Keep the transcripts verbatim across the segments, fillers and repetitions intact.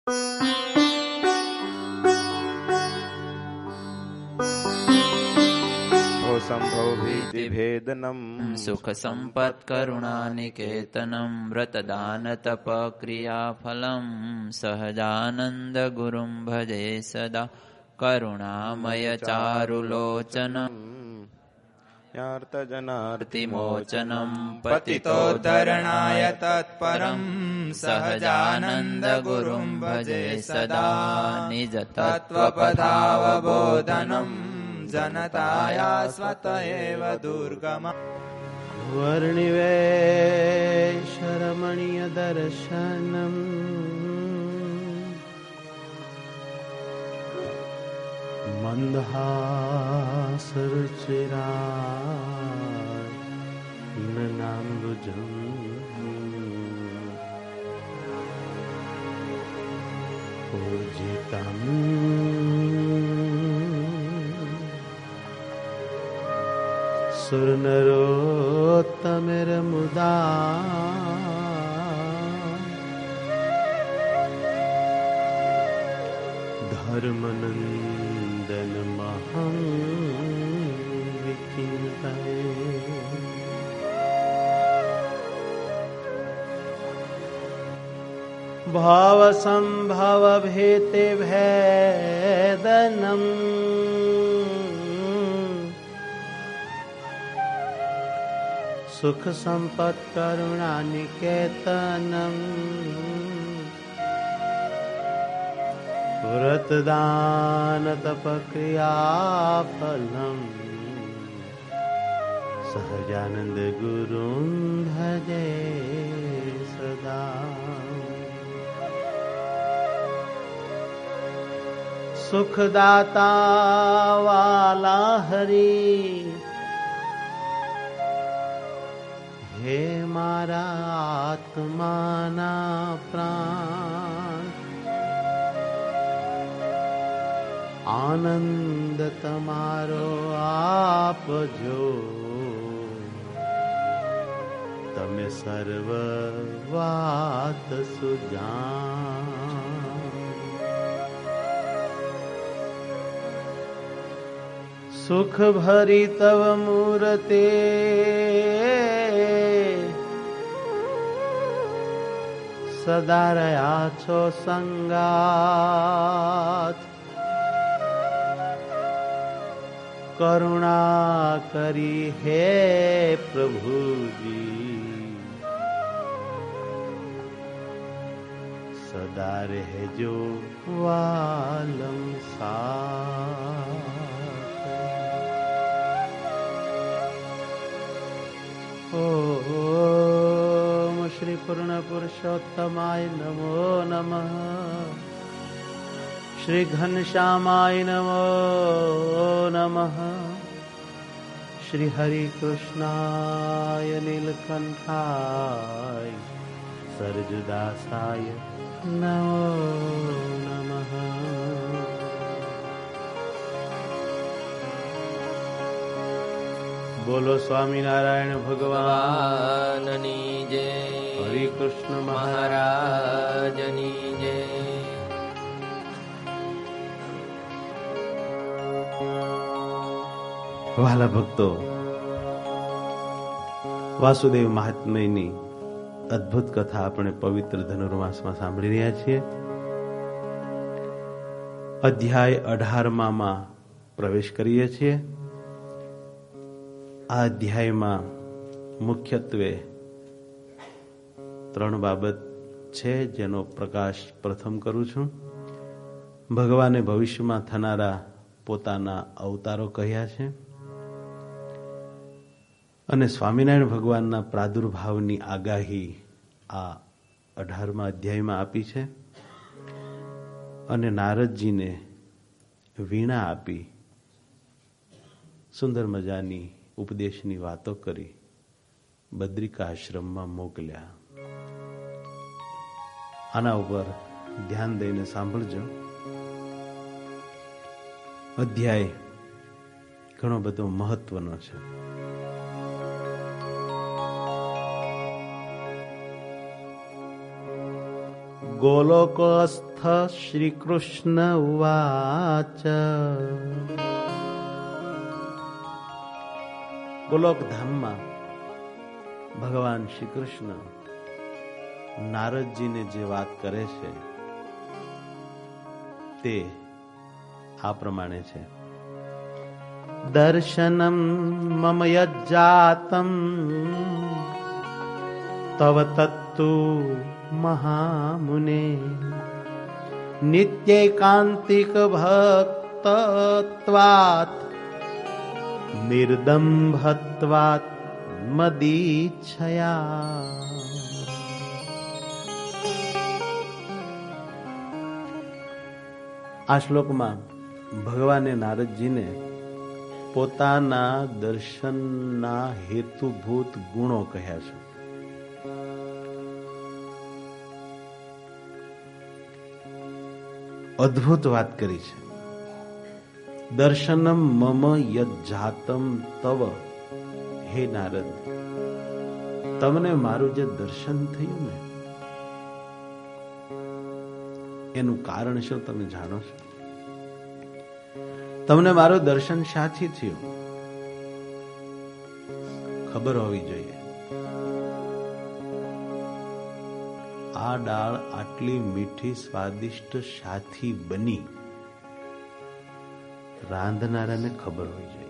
संभव भीति भेदनम सुख संपत् करुणा निकेतनम व्रतदान तप क्रिया फलम सहजानंद गुरुं भजे सदा करुणामय चारुलोचनम यार्तजनार्तिमोचनम पतितोद्धरणाय तत्परम सहजानंद गुरुं भजे सदा निज तत्त्वपदावबोधनम जनताया स्वत एव दुर्गम वर्णिवेशरमणीय दर्शनम मंदहासरुचिराननाम्बुजं पूजितं सुरनरोत्तमैर्मुदा धर्मनन्दनमहं विचिन्तये। भावसंभवभेते भेदनम् सुख संपत् करुणा निकेतनम व्रतदान तप क्रिया फलम सहजानंद गुरुं भजे सदा। सुखदाता वाला हरि हे मारा आत्माना प्राण आनंद तमारो आपजो तमे सर्व वात सुजान। सुख भरी तव मूरते सदा रया छो संगात करुणा करी हे प्रभु जी सदा रहजो वालम साथ। ओम श्री पूर्ण पुरुषोत्तमाय नमो नमः। श्री घनश्यामाय नमो नमः। श्री हरि कृष्णाय नीलकंठाय सरजुदासाय नमो नमः। बोलो स्वामी नारायण भगवाननी जय। हरि कृष्ण महाराजनी जय। વહાલા ભક્તો, વાસુદેવ મહાત્મ્યની અદ્ભુત કથા આપણે પવિત્ર ધનુર્માસમાં સાંભળી રહ્યા છીએ. અધ્યાય અઢારમાં પ્રવેશ કરીએ છીએ. આ અધ્યાયમાં મુખ્યત્વે ત્રણ બાબત છે જેનો પ્રકાશ પ્રથમ કરું છું. ભગવાને ભવિષ્યમાં થનારા પોતાના અવતારો કહ્યા છે અને સ્વામિનારાયણ ભગવાનના પ્રાદુર્ભાવની આગાહી આ અઢારમા અધ્યાયમાં આપી છે અને નારદજીને વીણા આપી સુંદર મજાની ઉપદેશની વાતો કરી બદ્રિકા આશ્રમમાં મોકલ્યા. આના ઉપર ધ્યાન દઈને સાંભળજો. અધ્યાય ઘણો બધો મહત્વનો છે. ગોલોકસ્થ શ્રી કૃષ્ણ ઉવાચ. ગોલોક ધામમાં ભગવાન શ્રી કૃષ્ણ નારદજીને જે વાત કરે છે તે આ પ્રમાણે છે. દર્શનમ મમ યજ્જાતમ તવ તત્તુ મહામુને નિત્યૈકાંતિક ભક્તત્વાત નિર્દંભત્વાત મદીચ્છયા. આ શ્લોકમાં ભગવાને નારદજીને પોતાના દર્શનના હેતુભૂત ગુણો કહ્યા છે. અદ્ભુત વાત કરી છે. દર્શનમ મમ યજ્જાતમ તવ. હે નારદ, તમને મારું જે દર્શન થયું ને એનું કારણ શું તમે જાણો છો? તમને મારું દર્શન શાથી થયું ખબર હોવી જોઈએ. આ દાળ આટલી મીઠી સ્વાદિષ્ટ શાથી બની રાંધનારાને ખબર હોવી જોઈએ.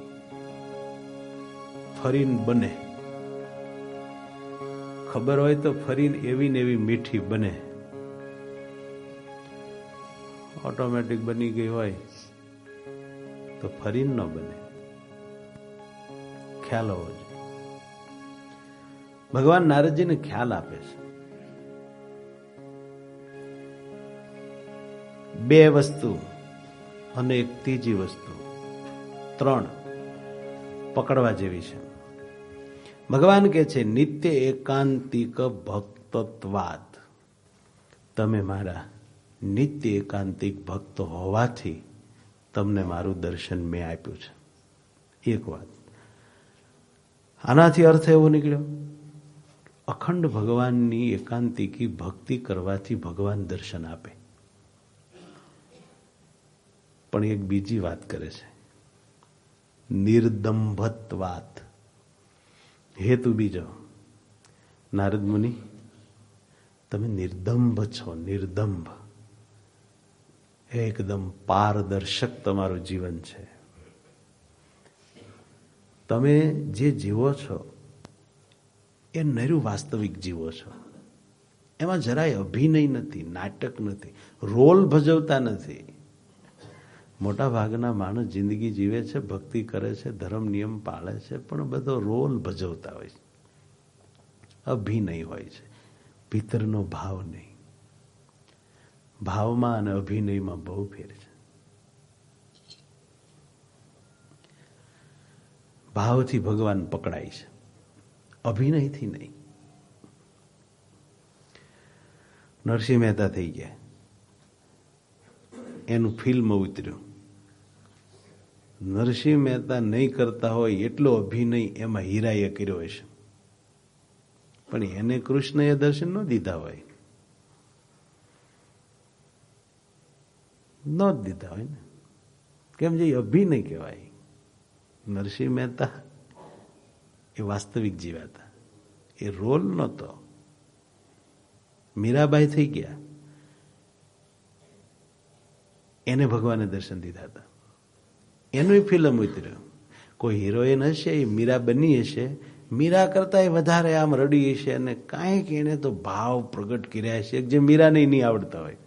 ફરીને બને ખબર હોય તો ફરીને એવી ને એવી મીઠી બને. ઓટોમેટિક બની ગઈ હોય તો ફરીને ન બને. ખ્યાલ હોવો જોઈએ. ભગવાન નારદજીને ખ્યાલ આપે છે. બે વસ્તુ અને એક ત્રીજી વસ્તુ, ત્રણ પકડવા જેવી છે. ભગવાન કહે છે નિત્ય એકાંતિક ભક્તત્વાત. તમે મારા નિત્ય એકાંતિક ભક્ત હોવાથી તમને મારું દર્શન મેં આપ્યું છે. એક વાત. આનાથી અર્થ એવો નીકળ્યો અખંડ ભગવાનની એકાંતિકી ભક્તિ કરવાથી ભગવાન દર્શન આપે. પણ એક બીજી વાત કરે છે, નિર્દંભત્વાત. હેતુ બીજો, નારદ મુનિ તમે નિર્દંભ છો. નિર્દંભ એકદમ પારદર્શક તમારું જીવન છે. તમે જે જીવો છો એ નરું વાસ્તવિક જીવો છો. એમાં જરાય અભિનય નથી, નાટક નથી, રોલ ભજવતા નથી. મોટા ભાગના માણસ જિંદગી જીવે છે, ભક્તિ કરે છે, ધર્મ નિયમ પાળે છે, પણ બધો રોલ ભજવતા હોય છે, અભિનય હોય છે, ભીતરનો ભાવ નહીં. ભાવમાં અને અભિનયમાં બહુ ફેર છે. ભાવથી ભગવાન પકડાય છે, અભિનયથી નહીં. નરસિંહ મહેતા થઈ ગયા, એનું ફિલ્મ ઉતર્યું. નરસિંહ મહેતા નહીં કરતા હોય એટલો અભિનય એમાં હીરાએ કર્યો હશે, પણ એને કૃષ્ણએ દર્શન ન દીધા હોય, ન જ દીધા હોય ને. કેમ જે અભિનય કહેવાય. નરસિંહ મહેતા એ વાસ્તવિક જીવ્યા હતા, એ રોલ નહોતો. મીરાબાઈ થઈ ગયા, એને ભગવાને દર્શન દીધા હતા, એનું ફિલ્મ ઉતર્યું. કોઈ હિરોઈન હશે, એ મીરા બની હશે, મીરા કરતા એ વધારે આમ રડી હશે અને કાંઈક એને તો ભાવ પ્રગટ કર્યા હશે જે મીરાને નહીં આવડતા હોય.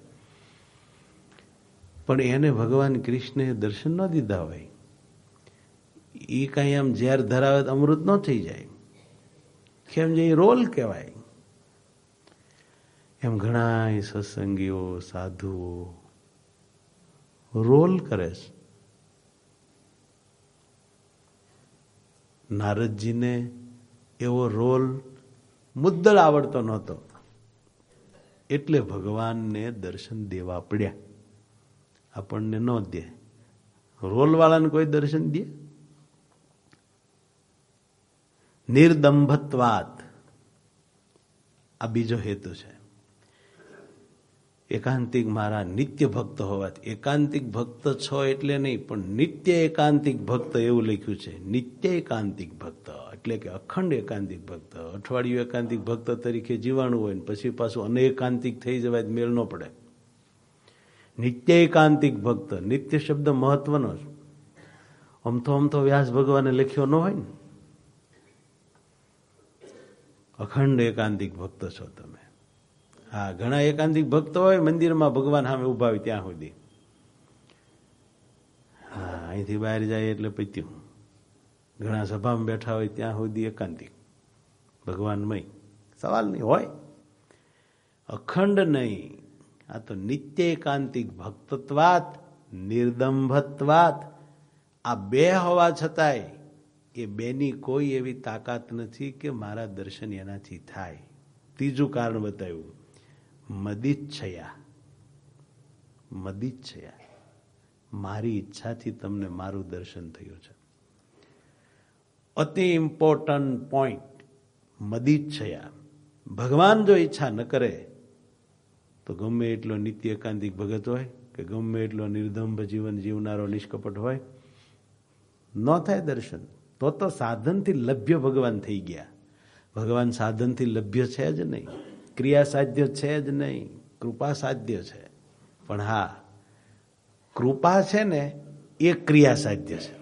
પણ એને ભગવાન કૃષ્ણએ દર્શન ન દીધા હોય. એ કાંઈ આમ ઝેર ધરાવે અમૃત ન થઈ જાય. કેમ જે રોલ કહેવાય. એમ ઘણા સત્સંગીઓ સાધુઓ રોલ કરે છે. નારદજીને એવો રોલ મુદ્દળ આવડતો નહોતો, એટલે ભગવાનને દર્શન દેવા પડ્યા. આપણને ન દે, રોલ વાળાને કોઈ દર્શન દે? નિર્દંભત્વાત આ બીજો હેતુ છે. એકાંતિક મારા નિત્ય ભક્ત હોવાથી. એકાંતિક ભક્ત છો એટલે નહીં, પણ નિત્ય એકાંતિક ભક્ત એવું લખ્યું છે. નિત્ય એકાંતિક ભક્ત એટલે કે અખંડ એકાંતિક ભક્ત. અઠવાડિયું એકાંતિક ભક્ત તરીકે જીવાણું હોય ને પછી પાછું અનેકાંતિક થઈ જવાય મેળ ન પડે. નિત્ય એકાંતિક ભક્ત. નિત્ય શબ્દ મહત્વનો છે. આમ તો આમ તો વ્યાસ ભગવાને લખ્યો ન હોય ને. અખંડ એકાંતિક ભક્ત છો તમે. હા, ઘણા એકાંતિક ભક્ત હોય મંદિરમાં ભગવાન સામે ઉભા હોય ત્યાં સુધી. હા, અહીંથી બહાર જાય એટલે પત્યું. ઘણા સભામાં બેઠા હોય ત્યાં સુધી એકાંતિક ભગવાનમય. સવાલ નહીં હોય. અખંડ નહીં, આ તો નિત્ય એકાંતિક ભક્તત્વાત નિર્દંભત્વાત. આ બે હોવા છતાંય એ બેની કોઈ એવી તાકાત નથી કે મારા દર્શન એનાથી થાય. ત્રીજું કારણ બતાવ્યું, મદિચ્છયા. મદિચ્છયા, મારી ઈચ્છાથી તમને મારું દર્શન થયું છે. અતિ ઇમ્પોર્ટન્ટ પોઈન્ટ, મદિચ્છયા. ભગવાન જો ઈચ્છા ન કરે તો ગમે એટલો નિત્ય એકાંતિક ભગત હોય કે ગમે એટલો નિર્દંભ જીવન જીવનારો નિષ્કપટ હોય, ન થાય દર્શન. તો તો સાધનથી લભ્ય ભગવાન થઈ ગયા. ભગવાન સાધનથી લભ્ય છે જ નહીં, ક્રિયા સાધ્ય છે જ નહીં, કૃપા સાધ્ય છે. પણ હા, કૃપા છે ને એ ક્રિયા સાધ્ય છે.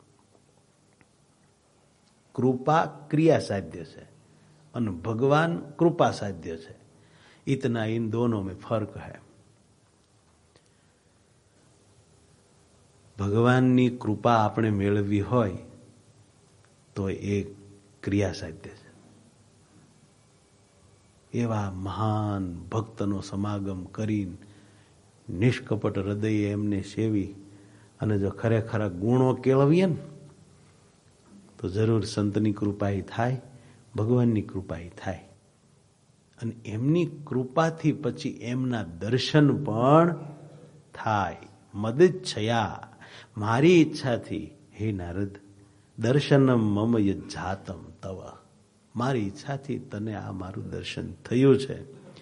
કૃપા ક્રિયા સાધ્ય છે અને ભગવાન કૃપા સાધ્ય છે. इतना इन दोनों में फर्क है. ભગવાનની કૃપા આપણે મેળવવી હોય તો એ ક્રિયા સાધ્ય છે. એવા મહાન ભક્તનો સમાગમ કરીને નિષ્કપટ હૃદયે એમને સેવી અને જો ખરેખર ગુણો કેળવીએ ને તો જરૂર સંતની કૃપા થાય, ભગવાનની કૃપા થાય. અને એમની કૃપાથી પછી એમના દર્શન પણ થાય. મદિચ્છયા, મારી ઈચ્છાથી હે નારદ દર્શનમ મમ યજ્જાતમ તવ. મારી ઈચ્છાથી તને આ મારું દર્શન થયું છે.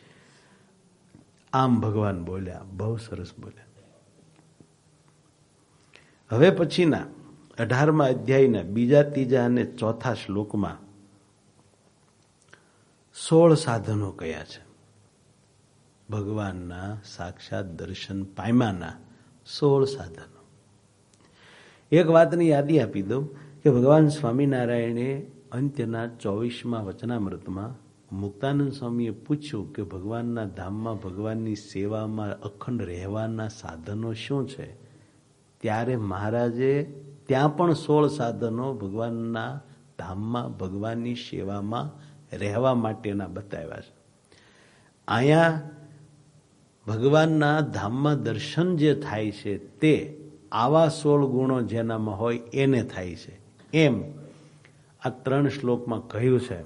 આમ ભગવાન બોલ્યા, બહુ સરસ બોલ્યા. હવે પછીના અઢારમા અધ્યાયના બીજા, ત્રીજા અને ચોથા શ્લોકમાં સોળ સાધનો કયા છે. ભગવાનના સાક્ષાત દર્શન પામ્યાના સોળ સાધનો. એક વાતની યાદી આપી દઉં કે ભગવાન સ્વામિનારાયણે અંત્યના ચોવીસમાં વચનામૃતમાં મુક્તાનંદ સ્વામીએ પૂછ્યું કે ભગવાનના ધામમાં ભગવાનની સેવામાં અખંડ રહેવાના સાધનો શું છે. ત્યારે મહારાજે ત્યાં પણ સોળ સાધનો ભગવાનના ધામમાં ભગવાનની સેવામાં રહેવા માટેના બતાવ્યા છે. અહીંયા ભગવાનના ધામમાં દર્શન જે થાય છે તે આવા સોળ ગુણો જેનામાં હોય એને થાય છે. એમ આ ત્રણ શ્લોકમાં કહ્યું છે.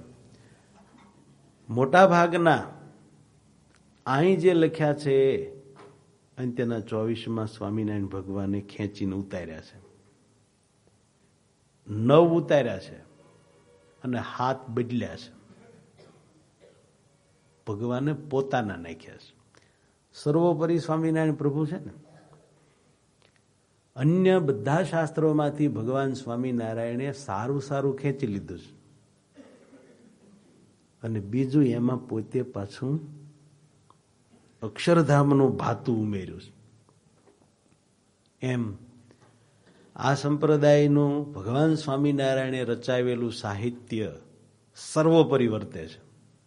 મોટા ભાગના અહીં જે લખ્યા છે અંત્યના ચોવીસમાં સ્વામિનારાયણ ભગવાને ખેંચીને ઉતાર્યા છે. નવ ઉતાર્યા છે અને હાથ બદલ્યા છે. ભગવાને પોતાના નાખ્યા છે. સર્વોપરી સ્વામિનારાયણ પ્રભુ છે ને. અન્ય બધા શાસ્ત્રોમાંથી ભગવાન સ્વામિનારાયણે સારું સારું ખેંચી લીધું છે અને બીજું એમાં પોતે પાછું અક્ષરધામનું ભાતું ઉમેર્યું છે. એમ આ સંપ્રદાયનું ભગવાન સ્વામિનારાયણે રચાવેલું સાહિત્ય સર્વોપરી વર્તે છે.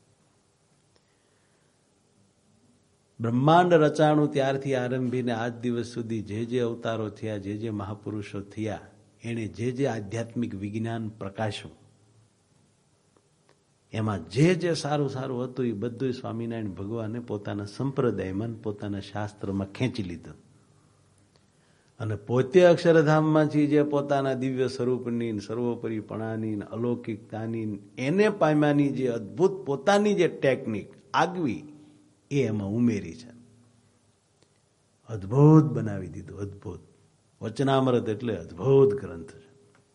બ્રહ્માંડ રચાણું ત્યારથી આરંભીને આજ દિવસ સુધી જે જે અવતારો થયા, જે જે મહાપુરુષો થયા, એણે જે જે આધ્યાત્મિક વિજ્ઞાન પ્રકાશ્યું એમાં જે જે સારું સારું હતું એ બધું સ્વામિનારાયણ ભગવાને પોતાના સંપ્રદાયમાં પોતાના શાસ્ત્રમાં ખેંચી લીધું અને પોતે અક્ષરધામમાંથી જે પોતાના દિવ્ય સ્વરૂપની સર્વોપરીપણાની અલૌકિકતાની એને પામ્યાની જે અદ્ભુત પોતાની જે ટેકનિક આગવી એ એમાં ઉમેરી છે. અદ્ભુત બનાવી દીધું. અદ્ભુત વચનામૃત એટલે અદ્ભુત ગ્રંથ છે.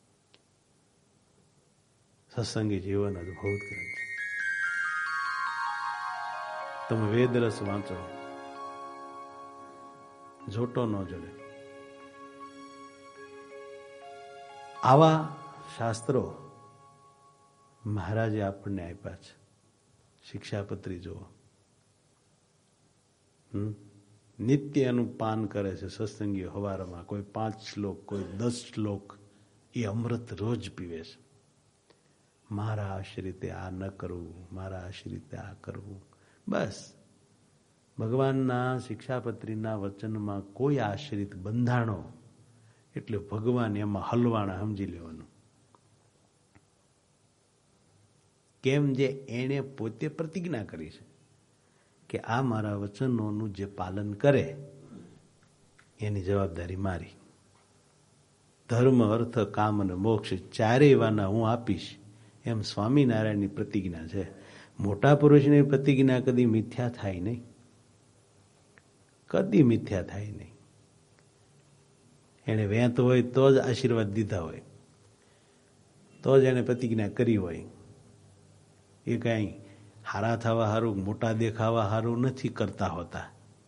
સત્સંગી જીવન અદ્ભુત ગ્રંથ છે. તમે વેદ રસ વાંચો જોટો ન જડે. આવા શાસ્ત્રો મહારાજે આપણને આપ્યા છે. શિક્ષાપત્રી જુઓ, હમ નિત્ય એનું પાન કરે છે સત્સંગીઓ હવારમાં. કોઈ પાંચ શ્લોક, કોઈ દસ શ્લોક, એ અમૃત રોજ પીવે છે. મારા આશ્રિતે આ ન કરવું, મારા આશ્રિતે આ કરવું. બસ ભગવાનના શિક્ષાપત્રીના વચનમાં કોઈ આશ્રિત બંધાણો એટલે ભગવાન એમાં હલવાણા સમજી લેવાનું. કેમ? જે એણે પોતે પ્રતિજ્ઞા કરી છે કે આ મારા વચનોનું જે પાલન કરે એની જવાબદારી મારી. ધર્મ, અર્થ, કામ અને મોક્ષ ચારેય વાના હું આપીશ, એમ સ્વામિનારાયણની પ્રતિજ્ઞા છે. મોટા પુરુષની પ્રતિજ્ઞા કદી મિથ્યા થાય નહીં, કદી મિથ્યા થાય નહીં. એને વેંત હોય તો જ આશીર્વાદ દીધા હોય, તો જ એને પ્રતિજ્ઞા કરી હોય. એ કઈ હારા થવા હારું, મોટા દેખાવા હારું નથી કરતા હોતા.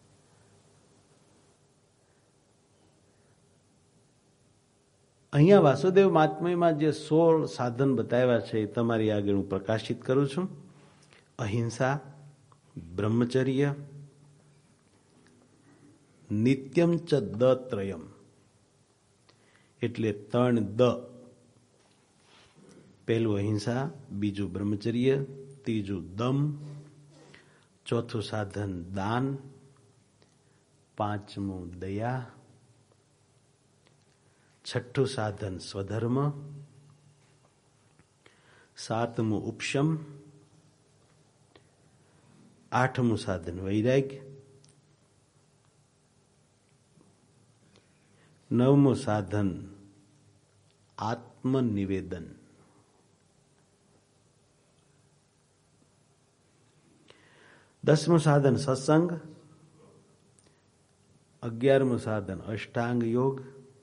અહીંયા વાસુદેવ મહાત્મ્યમાં જે સોળ સાધન બતાવ્યા છે એ તમારી આગળ હું પ્રકાશિત કરું છું. અહિંસા, બ્રહ્મચર્ય, નિત્યમ ચ દ ત્રયમ એટલે ત્રણ દ. પહેલું અહિંસા, બીજું બ્રહ્મચર્ય, ત્રીજું દમ, ચોથું સાધન દાન, પાંચમું દયા, છઠ્ઠું સાધન સ્વધર્મ, સાતમું ઉપશમ, આઠમું સાધન વૈરાગ્ય, નવમું સાધન આત્મનિવેદન, દસમું સાધન સત્સંગ, અગિયારમું સાધન અષ્ટાંગ યોગ,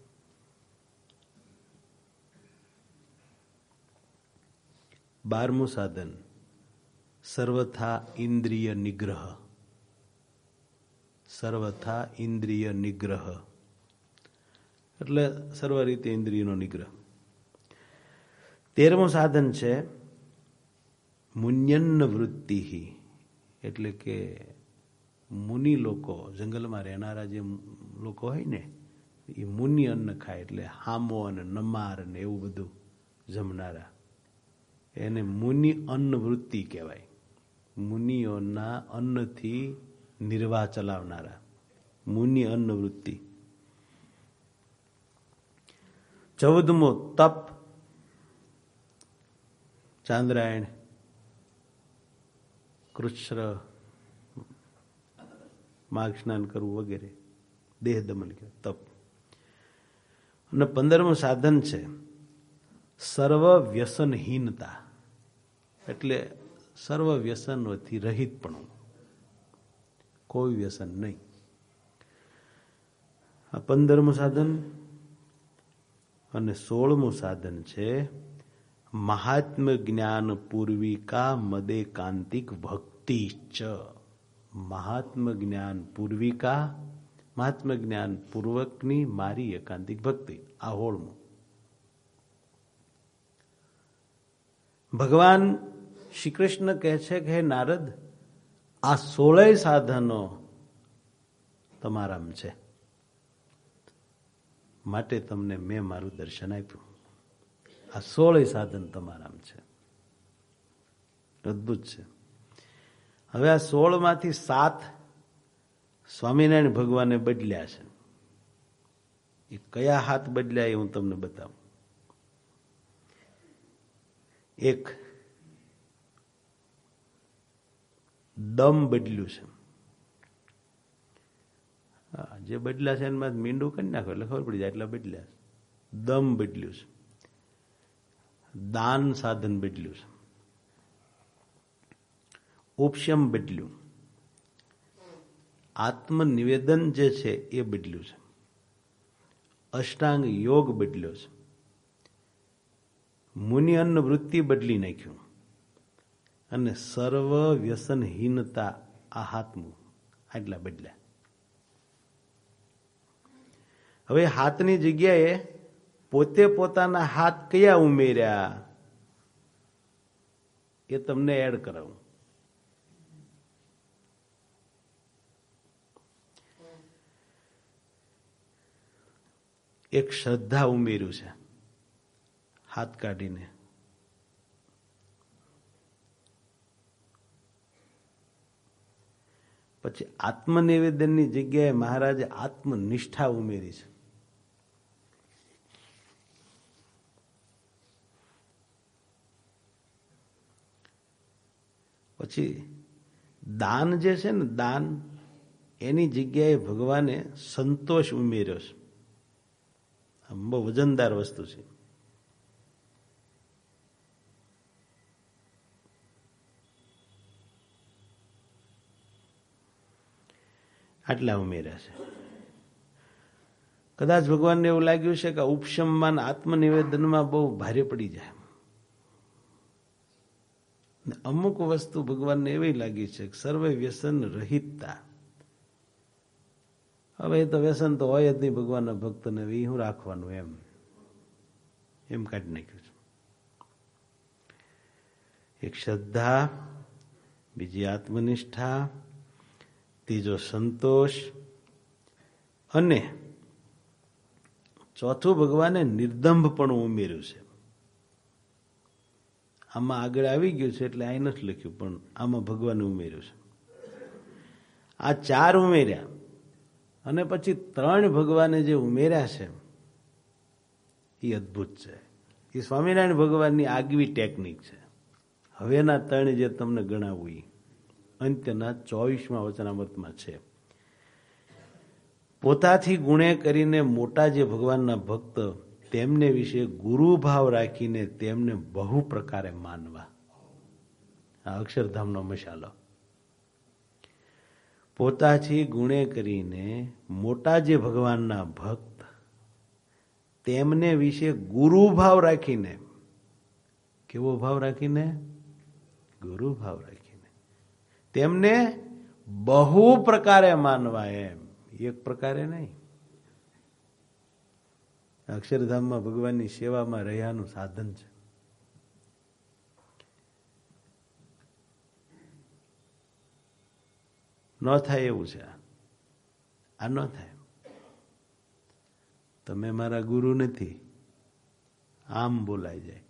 બારમું સાધન સર્વથા ઇન્દ્રિય નિગ્રહ, સર્વથા ઇન્દ્રિય નિગ્રહ એટલે સર્વ રીતે ઇન્દ્રિયનો નિગ્રહ. તેરમું સાધન છે મુન્યન્ન વૃત્તિ એટલે કે મુનિ લોકો, જંગલમાં રહેનારા જે લોકો હોય ને એ મુનિ અન્ન ખાય એટલે હામો અને નમાર ને એવું બધું જમનારા, એને મુનિ અન્ન વૃત્તિ કહેવાય. મુનિઓના અન્નથી નિર્વાહ ચલાવનારા, મુનિ અન્ન વૃત્તિ. ચૌદમો તપ, ચાંદ્રાયણ, કૃચ્છ્ર, માઘ સ્નાન કરવું વગેરે, દેહ દમન કે તપ. અને પંદરમું સાધન છે સર્વ વ્યસનહીનતા એટલે સર્વ વ્યસનોથી રહિતપણું, કોઈ વ્યસન નહીં. આ પંદરમું સાધન. અને સોળમું સાધન છે મહાત્મ્ય જ્ઞાન પૂર્વિકા મદે કાંતિક ભક્તિ ચ. મહાત્મ્ય જ્ઞાન પૂર્વિકા, મહાત્મ્ય જ્ઞાન પૂર્વકની મારી એકાંતિક ભક્તિ. આ હોળમું. ભગવાન શ્રી કૃષ્ણ કહે છે કે હે નારદ, આ સોળેય સાધનો તમારામ છે, માટે તમને મેં મારું દર્શન આપ્યું. આ સોળેય સાધન તમારામ છે. અદભુત છે. હવે આ સોળ માંથી સાત સ્વામિનારાયણ ભગવાને બદલ્યા છે. એ કયા હાથ બદલ્યા એ હું તમને બતાવું. એક દમ બદલ્યું છે. હા, જે બદલ્યા છે એમાં મીંડું કરી નાખો એટલે ખબર પડી જાય એટલા બદલ્યા છે. દમ બદલ્યું છે. દાન સાધન બદલ્યું છે. ઉપશમ બદલ્યું. આત્મનિવેદન જે છે એ બદલ્યું છે. અષ્ટાંગ યોગ બદલ્યો છે. મુનિ અન્ન વૃત્તિ બદલી નાખ્યું. અને સર્વ વ્યસનહીનતા આ હાથમું આટલા બદલ્યા. હવે હાથની જગ્યાએ પોતે પોતાના હાથ કયા ઉમેર્યા એ તમને એડ કરાવું. એક શ્રદ્ધા ઉમેર્યું છે હાથ કાઢીને. પછી આત્મનિવેદનની જગ્યાએ મહારાજે આત્મનિષ્ઠા ઉમેરી છે. પછી દાન જે છે ને, દાન એની જગ્યાએ ભગવાને સંતોષ ઉમેર્યો છે. આમ બહુ વજનદાર વસ્તુ છે. આટલા ઉમેર્યા છે. કદાચ ભગવાનને એવું લાગ્યું છે કે ઉપશમમાન આત્મનિવેદનમાં બહુ ભારે પડી જાય. અમુક વસ્તુ ભગવાનને એવી લાગી છે કે સર્વે વ્યસન રહિતતા. હવે એ તો વ્યસન તો હોય જ નહીં ભગવાનના ભક્તને, એ શું રાખવાનું, એમ એમ કાઢી નાખ્યું છે. એક શ્રદ્ધા, બીજી આત્મનિષ્ઠા, ત્રીજો સંતોષ, અને ચોથું ભગવાને નિર્દંભપણું ઉમેર્યું છે. આમાં આગળ આવી ગયું છે એટલે અહીં નથી લખ્યું, પણ આમાં ભગવાને ઉમેર્યું છે. આ ચાર ઉમેર્યા અને પછી ત્રણ ભગવાને જે ઉમેર્યા છે એ અદ્ભુત છે. એ સ્વામિનારાયણ ભગવાનની આગવી ટેકનિક છે. હવેના ત્રણ જે તમને ગણાવું એ અંત્યના ચોવીસમાં વચનામૃતમાં છે. પોતાથી ગુણે કરીને મોટા જે ભગવાનના ભક્ત, તેમને વિશે ગુરુભાવ રાખીને તેમને બહુ પ્રકારે માનવા. આ અક્ષરધામનો મશાલો. પોતાથી ગુણે કરીને મોટા જે ભગવાનના ભક્ત, તેમને વિશે ગુરુભાવ રાખીને. કેવો ભાવ રાખીને? ગુરુભાવ રાખીને તેમને બહુ પ્રકારે માનવા. એમ એક પ્રકારે નહીં. અક્ષરધામમાં ભગવાનની સેવામાં રહ્યાનું સાધન છે. ન થાય એવું છે. આ ન થાય. તમે મારા ગુરુ નથી, આમ બોલાઈ જાય.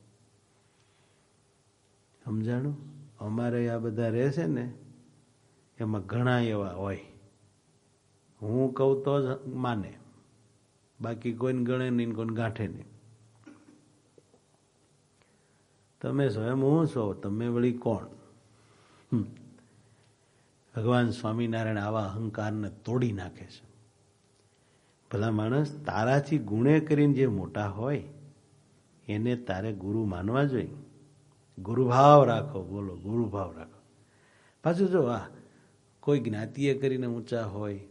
સમજાણું? અમારે આ બધા રહેશે ને, એમાં ઘણા એવા હોય, હું કહું તો જ માને, બાકી કોઈને ગણે નહીં, કોઈને ગાંઠે નહીં. તમે છો એમ હું છો, તમે વળી કોણ? ભગવાન સ્વામિનારાયણ આવા અહંકારને તોડી નાખે છે. ભલા માણસ, તારાથી ગુણે કરીને જે મોટા હોય એને તારે ગુરુ માનવા જોઈએ. ગુરુભાવ રાખો. બોલો, ગુરુભાવ રાખો. પાછું જો આ કોઈ જ્ઞાતિએ કરીને ઊંચા હોય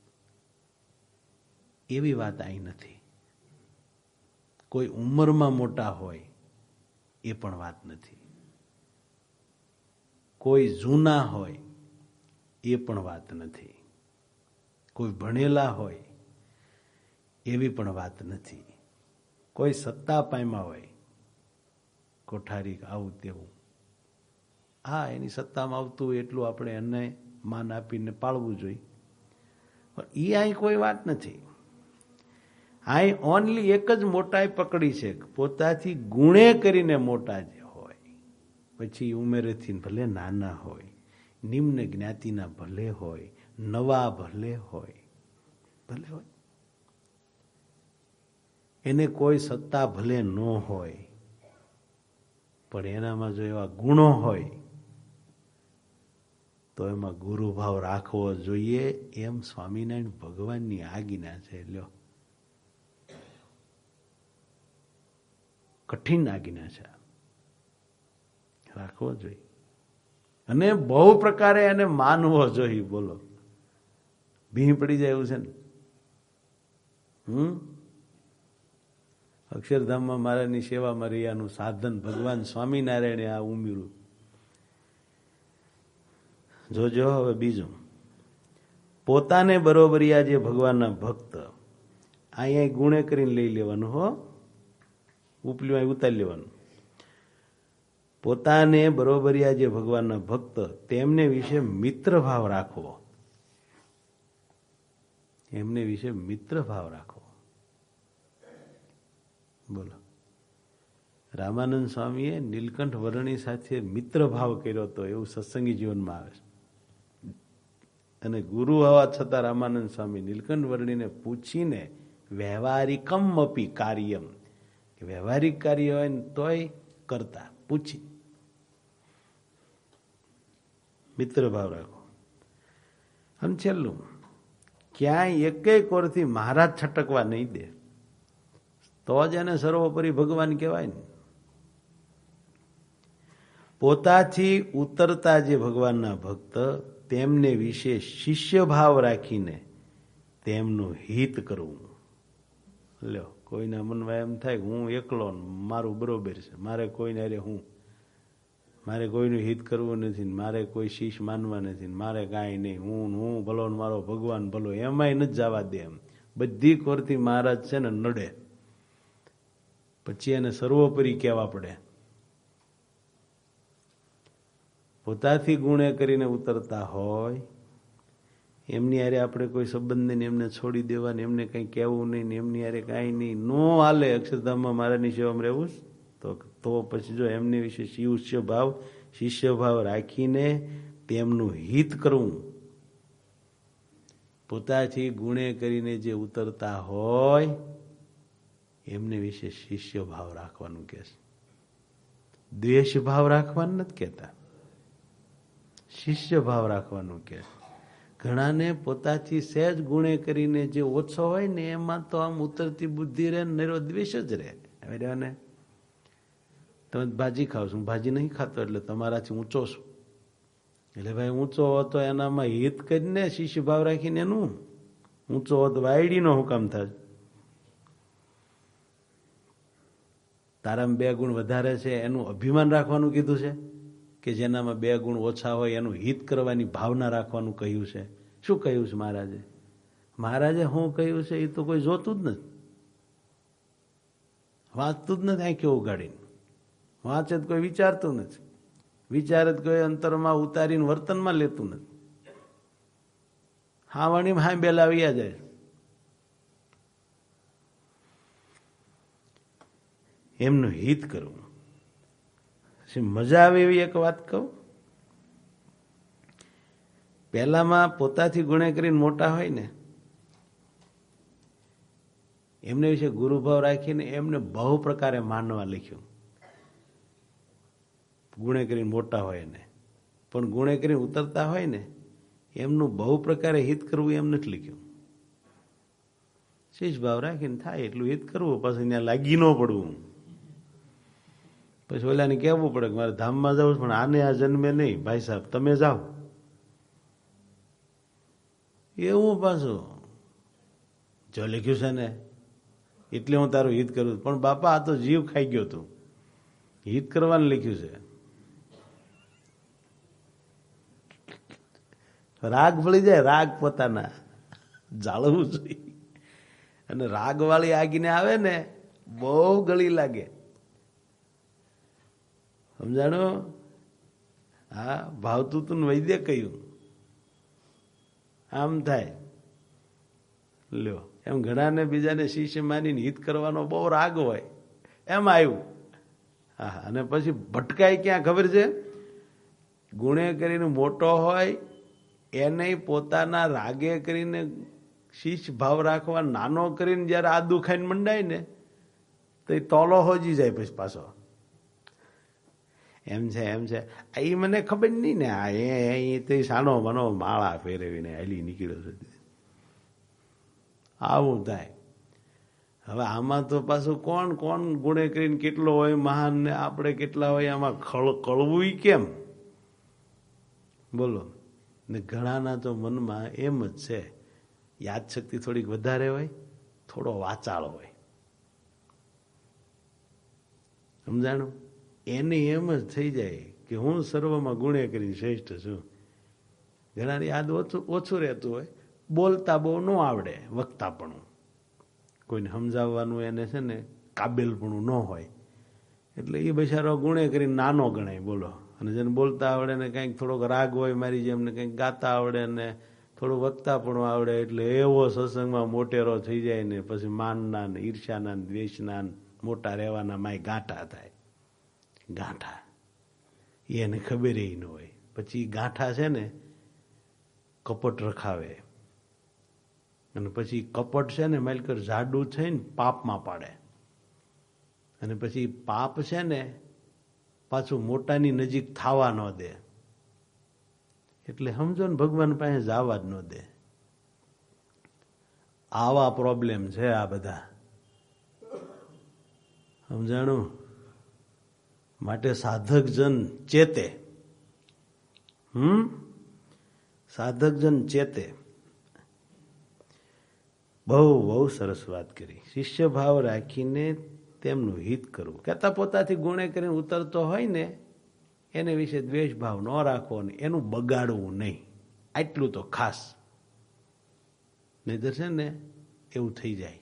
એવી વાત અહીં નથી. કોઈ ઉંમરમાં મોટા હોય એ પણ વાત નથી. કોઈ જૂના હોય એ પણ વાત નથી. કોઈ ભણેલા હોય એવી પણ વાત નથી. કોઈ સત્તા પામ્યા હોય, કોઠારી આવું તેવું, હા એની સત્તામાં આવતું હોય એટલું આપણે એને માન આપીને પાળવું જોઈએ. પણ એ અહીં કોઈ વાત નથી. અહીં ઓનલી એક જ મોટાઈ પકડી છે, પોતાથી ગુણે કરીને મોટા જે હોય, પછી ઉંમરેથી ભલે નાના હોય, નિમ્ન જ્ઞાતિના ભલે હોય, નવા ભલે હોય, ભલે હોય, એને કોઈ સત્તા ભલે ન હોય, પણ એનામાં જો એવા ગુણો હોય તો એમાં ગુરુભાવ રાખવો જોઈએ. એમ સ્વામિનારાયણ ભગવાનની આજ્ઞા છે. લ્યો, કઠિન આજ્ઞા છે, રાખવો જોઈએ. અને બહુ પ્રકારે એને માનવો જોઈએ. બોલો, ભીં પડી જાય એવું છે ને. હમ અક્ષરધામમાં મારાની સેવામાં રહ્યાનું સાધન ભગવાન સ્વામિનારાયણે આ ઉમેર્યું. જોજો હવે બીજું, પોતાને બરોબરિયા જે ભગવાનના ભક્ત, અહીંયા ગુણે કરીને લઈ લેવાનું હો, ઉપલી અહીં ઉતારી લેવાનું. પોતાને બરોબરિયા જે ભગવાનના ભક્ત તેમને વિશે મિત્ર ભાવ રાખવો, એમને વિશે મિત્ર ભાવ રાખવો. બોલો, રામાનંદ સ્વામીએ નીલકંઠ વર્ણી સાથે મિત્ર ભાવ કર્યો હતો એવું સત્સંગી જીવનમાં આવે છે. અને ગુરુ હોવા છતાં રામાનંદ સ્વામી નીલકંઠ વર્ણીને પૂછીને વ્યવહારિકમ અપી કાર્યમ, વ્યવહારિક કાર્ય હોય ને તોય કરતા, પૂછી મિત્ર ભાવ રાખો. અને છેલ્લું, ક્યાંય એકેય કોરથી મહારાજ છટકવા નહીં દે, તો જ એને સર્વોપરી ભગવાન કહેવાય ને. પોતાથી ઉતરતા જે ભગવાનના ભક્ત તેમને વિશે શિષ્ય ભાવ રાખીને તેમનું હિત કરવું. લ્યો, કોઈના મનમાં એમ થાય કે હું એકલો, મારું બરોબર છે, મારે કોઈને અરે હું મારે કોઈનું હિત કરવું નથી, મારે કોઈ શીશ માનવા નથી, મારે કાંઈ નહીં, હું હું ભલો ને મારો ભગવાન ભલો, એમાંય નથી જવા દે. એમ બધી કોરથી મહારાજ છે ને નડે, પછી એને સર્વોપરી કહેવા પડે. પોતાથી ગુણે કરીને ઉતરતા હોય એમની હારે આપણે કોઈ સંબંધ નહીં, એમને છોડી દેવા, એમને કંઈ કહેવું નહીં, એમની હારે કાંઈ નહીં, નો હાલે. અક્ષરધામમાં મારાની સેવામાં રહેવું તો તો પછી જો એમની વિશે શિષ્ય ભાવ શિષ્ય ભાવ રાખીને તેમનું હિત કરવું. પોતાથી ગુણે કરીને જે ઉતરતા હોય એમને વિશે શિષ્ય ભાવ રાખવાનું કહે છે. દ્વેષ ભાવ રાખવાનું નથી કહેતા, શિષ્ય ભાવ રાખવાનું કહે છે. ઘણાને પોતાથી સહેજ ગુણે કરીને જે ઓછો હોય ને એમાં તો આમ ઉતરતી બુદ્ધિ રહે, નરો દ્વેષ જ રહે. હવે ને તમે ભાજી ખાવ છો, ભાજી નહીં ખાતો એટલે તમારાથી ઊંચો છું, એટલે ભાઈ ઊંચો હતો એનામાં હિત કરીને શિષ્ય ભાવ રાખીને એનું ઊંચો હોત વાયડીનો હુકામ થાય. તારામાં બે ગુણ વધારે છે એનું અભિમાન રાખવાનું કીધું છે, કે જેનામાં બે ગુણ ઓછા હોય એનું હિત કરવાની ભાવના રાખવાનું કહ્યું છે. શું કહ્યું છે મહારાજે? મહારાજે શું કહ્યું છે એ તો કોઈ જોતું જ નથી, વાંચતું જ નથી. આંખે ઉગાડીને વાંચે તો કોઈ વિચારતું નથી, વિચારે તો કોઈ અંતરમાં ઉતારીને વર્તનમાં લેતું નથી. હા વાણી હા બેલાવ્યા જાય. એમનું હિત કરવું. મજા આવે એવી એક વાત કહું. પહેલામાં પોતાથી ગુણે કરીને મોટા હોય ને એમને વિશે ગુરુભાવ રાખીને એમને બહુ પ્રકારે માનવા લખ્યું. ગુણે કરીને મોટા હોય ને, પણ ગુણે કરીને ઉતરતા હોય ને એમનું બહુ પ્રકારે હિત કરવું એમ નથી લખ્યું. શીશ ભાવ રાખીને થાય એટલું હિત કરવું, પછી ત્યાં લાગી ન પડવું. પછી ઓલાને કહેવું પડે કે મારે ધામમાં જવું, પણ આને આ જન્મે નહીં, ભાઈ સાહેબ તમે જાઓ. એવું પાછું જો લખ્યું છે ને એટલે હું તારું હિત કરું, પણ બાપા આ તો જીવ ખાઈ ગયો તું, હિત કરવાનું લખ્યું છે. રાગ ભળી જાય, રાગ પોતાના જાળવવું જોઈએ. અને રાગ વાળી આગીને આવે ને બહુ ગળી લાગે, સમજાણો? હા, ભાવતું તું વૈદ્ય કહ્યું આમ થાય. લ્યો, એમ ઘણાને બીજાને શિષ્ય માનીને હિત કરવાનો બહુ રાગ હોય, એમ આવ્યું. હા, અને પછી ભટકાય ક્યાં ખબર છે? ગુણે કરીને મોટો હોય એને પોતાના રાગે કરીને શિષ્ય ભાવ રાખવા નાનો કરીને જયારે આ દુખાઈને મંડાય ને તો એ તોલો હોજી જાય. પછી પાછો એમ છે એમ છે એ મને ખબર નહીં ને, આ એ તે સાનો મનો માળા ફેરવીને હાલી નીકળ્યો છે, આવું થાય. હવે આમાં તો પાછું કોણ કોણ ગુણે કરીને કેટલો હોય મહાન ને આપણે કેટલા હોય, આમાં ખળ કળવું કેમ? બોલો. ને ઘણાના તો મનમાં એમ જ છે, યાદશક્તિ થોડીક વધારે હોય, થોડો વાચાળ હોય, સમજાણું? એને એમ જ થઈ જાય કે હું સર્વમાં ગુણે કરીને શ્રેષ્ઠ છું. ઘણાની યાદ ઓછું ઓછું રહેતું હોય, બોલતા બહુ ન આવડે, વક્તા પણ કોઈને સમજાવવાનું એને છે ને કાબેલપણું ન હોય, એટલે એ બિચારો ગુણે કરીને નાનો ગણાય. બોલો, અને જેને બોલતા આવડે ને કંઈક થોડોક રાગ હોય મારી જેમ ને કંઈક ગાતા આવડે ને થોડું વક્તા પણ આવડે, એટલે એવો સત્સંગમાં મોટેરો થઈ જાય ને પછી માનના ને ઈર્ષ્યાના ને દ્વેષના મોટા રહેવાના માય ગાંઠા થાય. ગાંઠા એને ખબર ન હોય. પછી ગાંઠા છે ને કપટ રખાવે, અને પછી કપટ છે ને માલકર જાડું થઈને પાપમાં પાડે, અને પછી પાપ છે ને પાછું મોટાની નજીક થવા ન દે. એટલે સમજો ને ભગવાન પાસે જવા જ ન દે. આવા પ્રોબ્લેમ છે આ બધા, સમજાણું? માટે સાધક જન ચેતે. હમ સાધક જન ચેતે. બહુ બહુ સરસ વાત કરી. શિષ્ય ભાવ રાખીને તેમનું હિત કરવું. કહેતા પોતાથી ગુણે કરીને ઉતરતો હોય ને એને વિશે દ્વેષ ભાવ ન રાખવો ને એનું બગાડવું નહીં, આટલું તો ખાસ. નહીતર છે ને એવું થઈ જાય.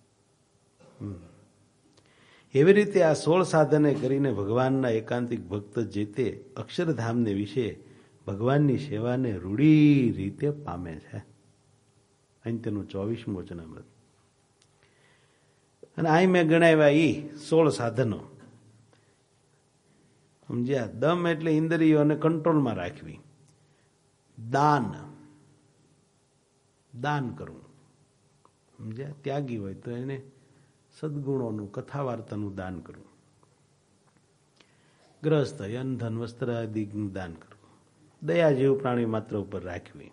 એવી રીતે આ સોળ સાધને કરીને ભગવાનના એકાંતિક ભક્ત જે તે અક્ષરધામને વિશે ભગવાનની સેવાને રૂઢી રીતે પામે છે. અહીં તેનું ચોવીસમું વચનામૃત. અને અહીં મેં ગણાવ્યા ઈ સોળ સાધનો. સમજ્યા? દમ એટલે ઇન્દ્રિયોને કંટ્રોલમાં રાખવી. દાન, દાન કરવું. સમજ્યા? ત્યાગી હોય તો એને સદગુણોનું કથા વાર્તાનું દાન કરવું. ગ્રસ્ત હોય અન્ન ધન વસ્ત્ર આદિનું દાન કરવું. દયા જીવ પ્રાણી માત્ર ઉપર રાખવી.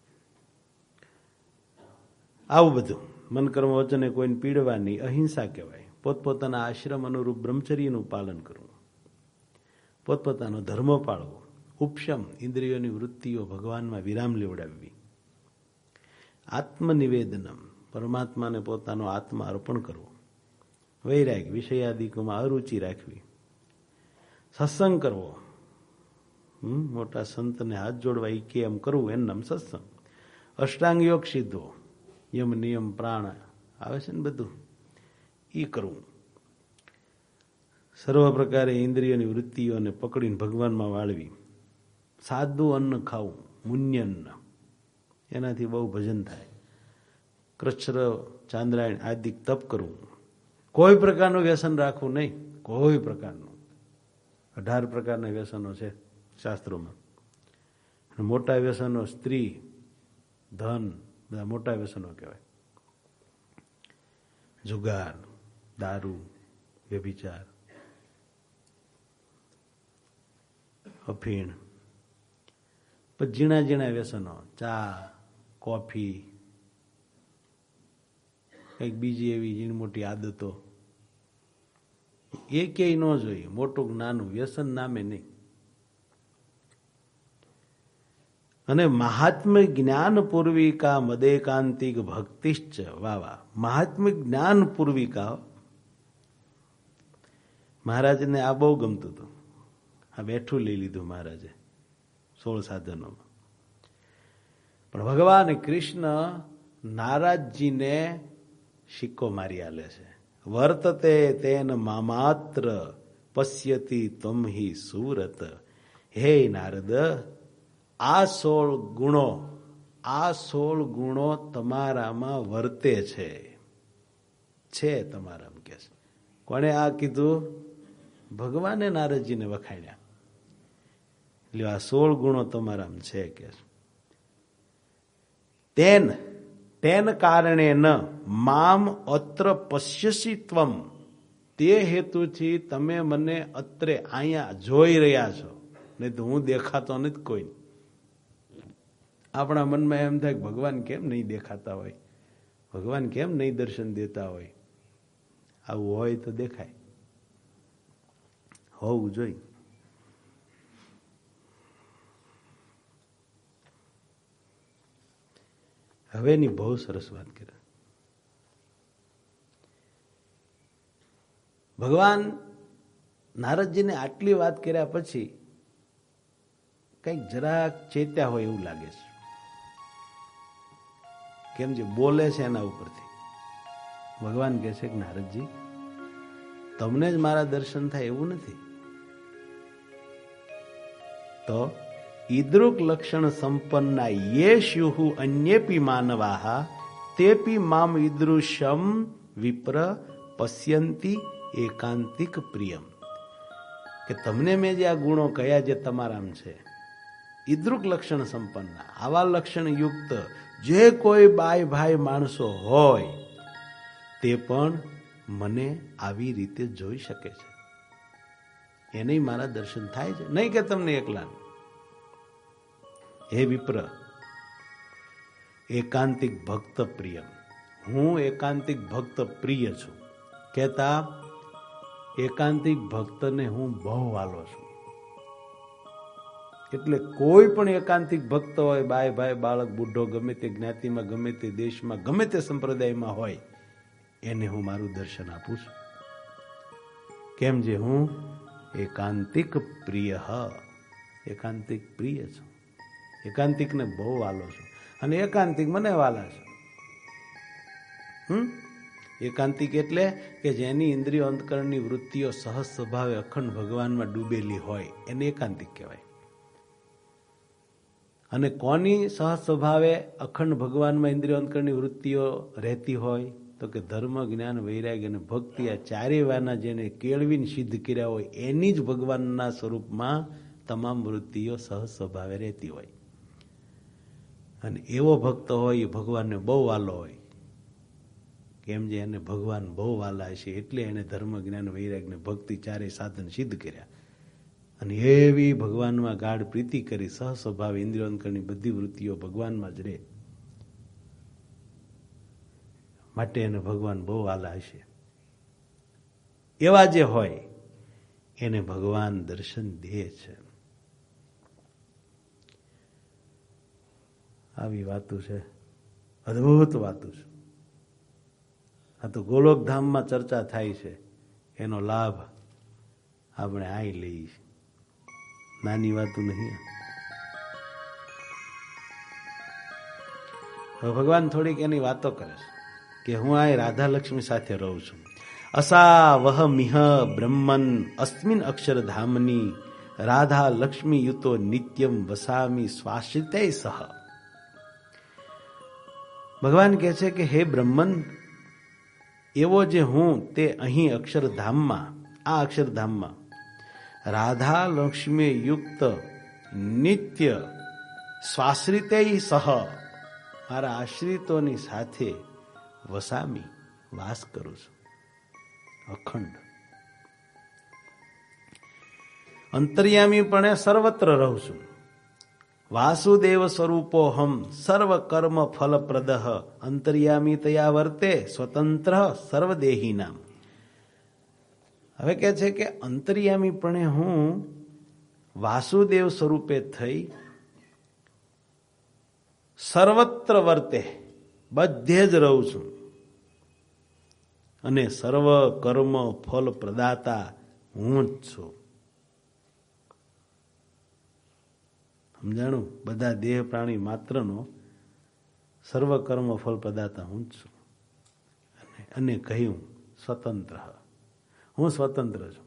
આવું બધું મન કર્મ વચને કોઈને પીડવાની અહિંસા કહેવાય. પોતપોતાના આશ્રમ અનુરૂપ બ્રહ્મચર્યનું પાલન કરવું. પોતપોતાનો ધર્મ પાળવો. ઉપશમ ઇન્દ્રિયોની વૃત્તિઓ ભગવાનમાં વિરામ લેવડાવવી. આત્મનિવેદનમ પરમાત્માને પોતાનો આત્મા અર્પણ કરવો. વૈરાગ વિષયાદિકોમાં અરુચિ રાખવી. સત્સંગ કરવો. હમ મોટા સંતને હાથ જોડવા ઈ કે એમ કરવું એનું નામ સત્સંગ. અષ્ટાંગ યોગ સિદ્ધો, યમ નિયમ પ્રાણ આવે છે ને બધું, ઈ કરવું. સર્વ પ્રકારે ઇન્દ્રિયોની વૃત્તિઓને પકડીને ભગવાનમાં વાળવી. સાદું અન્ન ખાવું, મુન્યન્ન, એનાથી બહુ ભજન થાય. કૃચ્છર ચાંદ્રાયણ આદિ તપ કરવું. કોઈ પ્રકારનું વ્યસન રાખવું નહીં, કોઈ પ્રકારનું. અઢાર પ્રકારના વ્યસનો છે શાસ્ત્રોમાં. મોટા વ્યસનો સ્ત્રી, ધન, બધા મોટા વ્યસનો કહેવાય. જુગાર, દારૂ, વ્યભિચાર, અફીણ. પછી ઝીણા ઝીણા વ્યસનો, ચા, કોફી, કંઈક બીજી એવી ઝીણી મોટી આદતો, એ ક્યાંય ન જોઈએ. મોટું નાનું વ્યસન નામે નહીં. અને મહાત્મ્ય જ્ઞાન પૂર્વિકા મદેકાંતિક ભક્તિશ્ચ. વાવા, મહાત્મ્ય જ્ઞાન પૂર્વિકા. મહારાજને આ બહુ ગમતું હતું. આ બેઠું લઈ લીધું મહારાજે સોળ સાધનોમાં. પણ ભગવાન કૃષ્ણ નારાજજીને સિક્કો મારી આલે છે. વર્તતે તેન મામાત્ર પશ્યતિ તમ હિ સુરત. હે નારદ, આ સોળ ગુણો, આ સોળ ગુણો તમારામાં વર્તે છે, છે તમારામાં કે છે. કોણે આ કીધું? ભગવાને નારદજીને વખાણ્યા. એટલે આ સોળ ગુણો તમારામાં છે કે છે. તેન તેન કારણે ન મામ અત્ર પશ્યસી ત્વમ. તે હેતુથી તમે મને અત્રે અહીંયા જોઈ રહ્યા છો, નહીં તો હું દેખાતો નથી કોઈ. આપણા મનમાં એમ થાય કે ભગવાન કેમ નહીં દેખાતા હોય, ભગવાન કેમ નહીં દર્શન દેતા હોય. આવું હોય તો દેખાય, હોવું જોઈએ. હવેની બહુ સરસ વાત કરે. ભગવાન નારદજીને આટલી વાત કર્યા પછી કઈક જરાક ચેત્યા હોય એવું લાગે છે. કેમ જે બોલે છે એના ઉપરથી ભગવાન કહે છે કે નારદજી, તમને જ મારા દર્શન થાય એવું નથી. તો ઈદૃક લક્ષણ સંપન્ના યે સ્યુઃ અન્યેપી માનવાહ તેપી મામ ઈદૃશમ વિપ્ર પશ્યંતિ એકાંતિક પ્રિયમ. કે તમને મેં જે આ ગુણો કયા જે તમારામ છે, ઈદૃક લક્ષણ સંપન્ન, આવા લક્ષણ યુક્ત જે કોઈ બાય ભાઈ માણસો હોય તે પણ મને આવી રીતે જોઈ શકે છે. એને મારા દર્શન થાય છે, નહીં કે તમને એકલા. હે વિપ્ર, એકાંતિક ભક્ત પ્રિય, હું એકાંતિક ભક્ત પ્રિય છું. કહેતા એકાંતિક ભક્તને હું બહુ વાલો છું. એટલે કોઈ પણ એકાંતિક ભક્ત હોય, બાય ભાઈ બાળક બુઢો, ગમે તે જ્ઞાતિમાં, ગમે તે દેશમાં, ગમે તે સંપ્રદાયમાં હોય, એને હું મારું દર્શન આપું છું. કેમ? જે હું એકાંતિક પ્રિય, એકાંતિક પ્રિય છું. એકાંતિકને બહુ વાલો છું અને એકાંતિક મને વાલા છે. હમ એકાંતિક એટલે કે જેની ઇન્દ્રિયો અંતકરણની વૃત્તિઓ સહજ સ્વભાવે અખંડ ભગવાનમાં ડૂબેલી હોય એને એકાંતિક કહેવાય. અને કોની સહજ સ્વભાવે અખંડ ભગવાનમાં ઇન્દ્રિયો અંતકરણની વૃત્તિઓ રહેતી હોય? તો કે ધર્મ, જ્ઞાન, વૈરાગ્ય અને ભક્તિ, આ ચારે વાના જેને કેળવીને સિદ્ધ કર્યા હોય એની જ ભગવાનના સ્વરૂપમાં તમામ વૃત્તિઓ સહજ સ્વભાવે રહેતી હોય. અને એવો ભક્ત હોય એ ભગવાનને બહુ વાલો હોય. કેમ? જે એને ભગવાન બહુ વાલા છે એટલે એને ધર્મ, જ્ઞાન, વૈરાગ્ય, ભક્તિ ચારે સાધન સિદ્ધ કર્યા. અને એવી ભગવાનમાં ગાઢ પ્રીતિ કરી સહ સ્વભાવ ઇન્દ્રિયોંકરની બધી વૃત્તિઓ ભગવાનમાં જ રહે. માટે એને ભગવાન બહુ વાલા હશે. એવા જે હોય એને ભગવાન દર્શન દે છે. આવી વાતો છે, અદભુત વાતો છે. આ તો ગોલોકધામમાં ચર્ચા થાય છે, એનો લાભ આપણે આઈ લઈએ. નાની વાતો નહીં. હવે ભગવાન થોડીક એની વાતો કરે છે કે હું આ રાધા લક્ષ્મી સાથે રહું છું. અસા વહ મિહ બ્રહ્મન અસ્મિન અક્ષરધામની રાધા લક્ષ્મી યુતો નિત્યમ વસામી શ્વાસિતે સહ. ભગવાન કહે છે કે હે બ્રહ્મન, એવો જે હું તે અહીં અક્ષરધામમાં, આ અક્ષરધામમાં રાધા લક્ષ્મી યુક્ત નિત્ય સ્વાશ્રિતે સહ, મારા આશ્રિતોની સાથે વસામી, વાસ કરું છું. અખંડ અંતર્યામીપણે સર્વત્ર રહું છું. વાસુદેવ સ્વરૂપોહમ સર્વ કર્મ ફલપ્રદ અંતર્યામી તયા વર્તે સ્વતંત્ર સર્વદેહી નામ. હવે કહે છે કે અંતર્યામીપણે હું વાસુદેવ સ્વરૂપે થઈ સર્વત્ર વર્તે, બધે જ રહું છું. અને સર્વ કર્મ ફલ પ્રદાતા હું જ છું. સમજાણું? બધા દેહ પ્રાણી માત્રનો સર્વ કર્મ ફલ પ્રદાતા હું જ છું. અને કહ્યું સ્વતંત્ર, હું સ્વતંત્ર છું.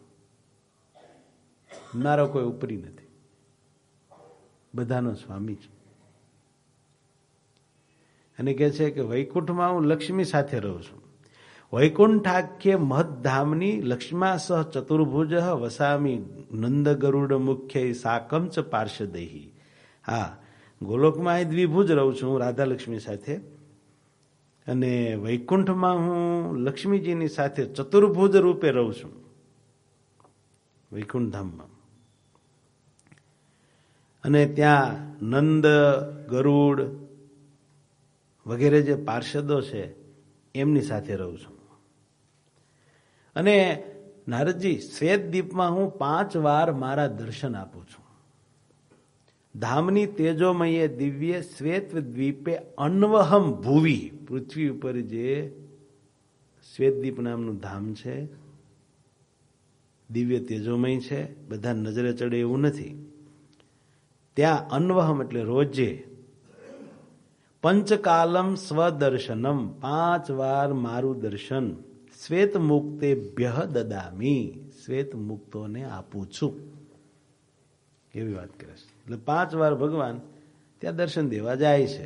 મારો કોઈ ઉપરી નથી, બધાનો સ્વામી છું. અને કહે છે કે વૈકુંઠમાં હું લક્ષ્મી સાથે રહું છું. વૈકુંઠાખ્ય મહદ્ધામની લક્ષ્મા સહ ચતુર્ભુજ વસામી નંદ ગરુડ મુખ્ય સાકમ ચ પાર્ષદેહી. હા, ગોલોકમાં અહીં દ્વિભુજ રહું છું હું રાધા લક્ષ્મી સાથે, અને વૈકુંઠમાં હું લક્ષ્મીજીની સાથે ચતુર્ભુજ રૂપે રહું છું વૈકુંઠ ધામમાં. અને ત્યાં નંદ, ગરુડ વગેરે જે પાર્ષદો છે એમની સાથે રહું છું. અને નારદજી, શ્વેતદીપમાં હું પાંચ વાર મારા દર્શન આપું છું. ધામની તેજોમયે દિવ્ય શ્વેત દ્વીપે અન્વહમ ભૂવી, પૃથ્વી ઉપર જે શ્વેતદીપ નામનું ધામ છે, દિવ્ય તેજોમય છે, બધા નજરે ચડે એવું નથી. ત્યાં અન્વહમ એટલે રોજે પંચકાલમ સ્વદર્શનમ, પાંચ વાર મારું દર્શન શ્વેત મુક્તેભ્યઃ દદામી, શ્વેત મુક્તોને આપું છું. એવી વાત કરે છે. એટલે પાંચ વાર ભગવાન ત્યાં દર્શન દેવા જાય છે.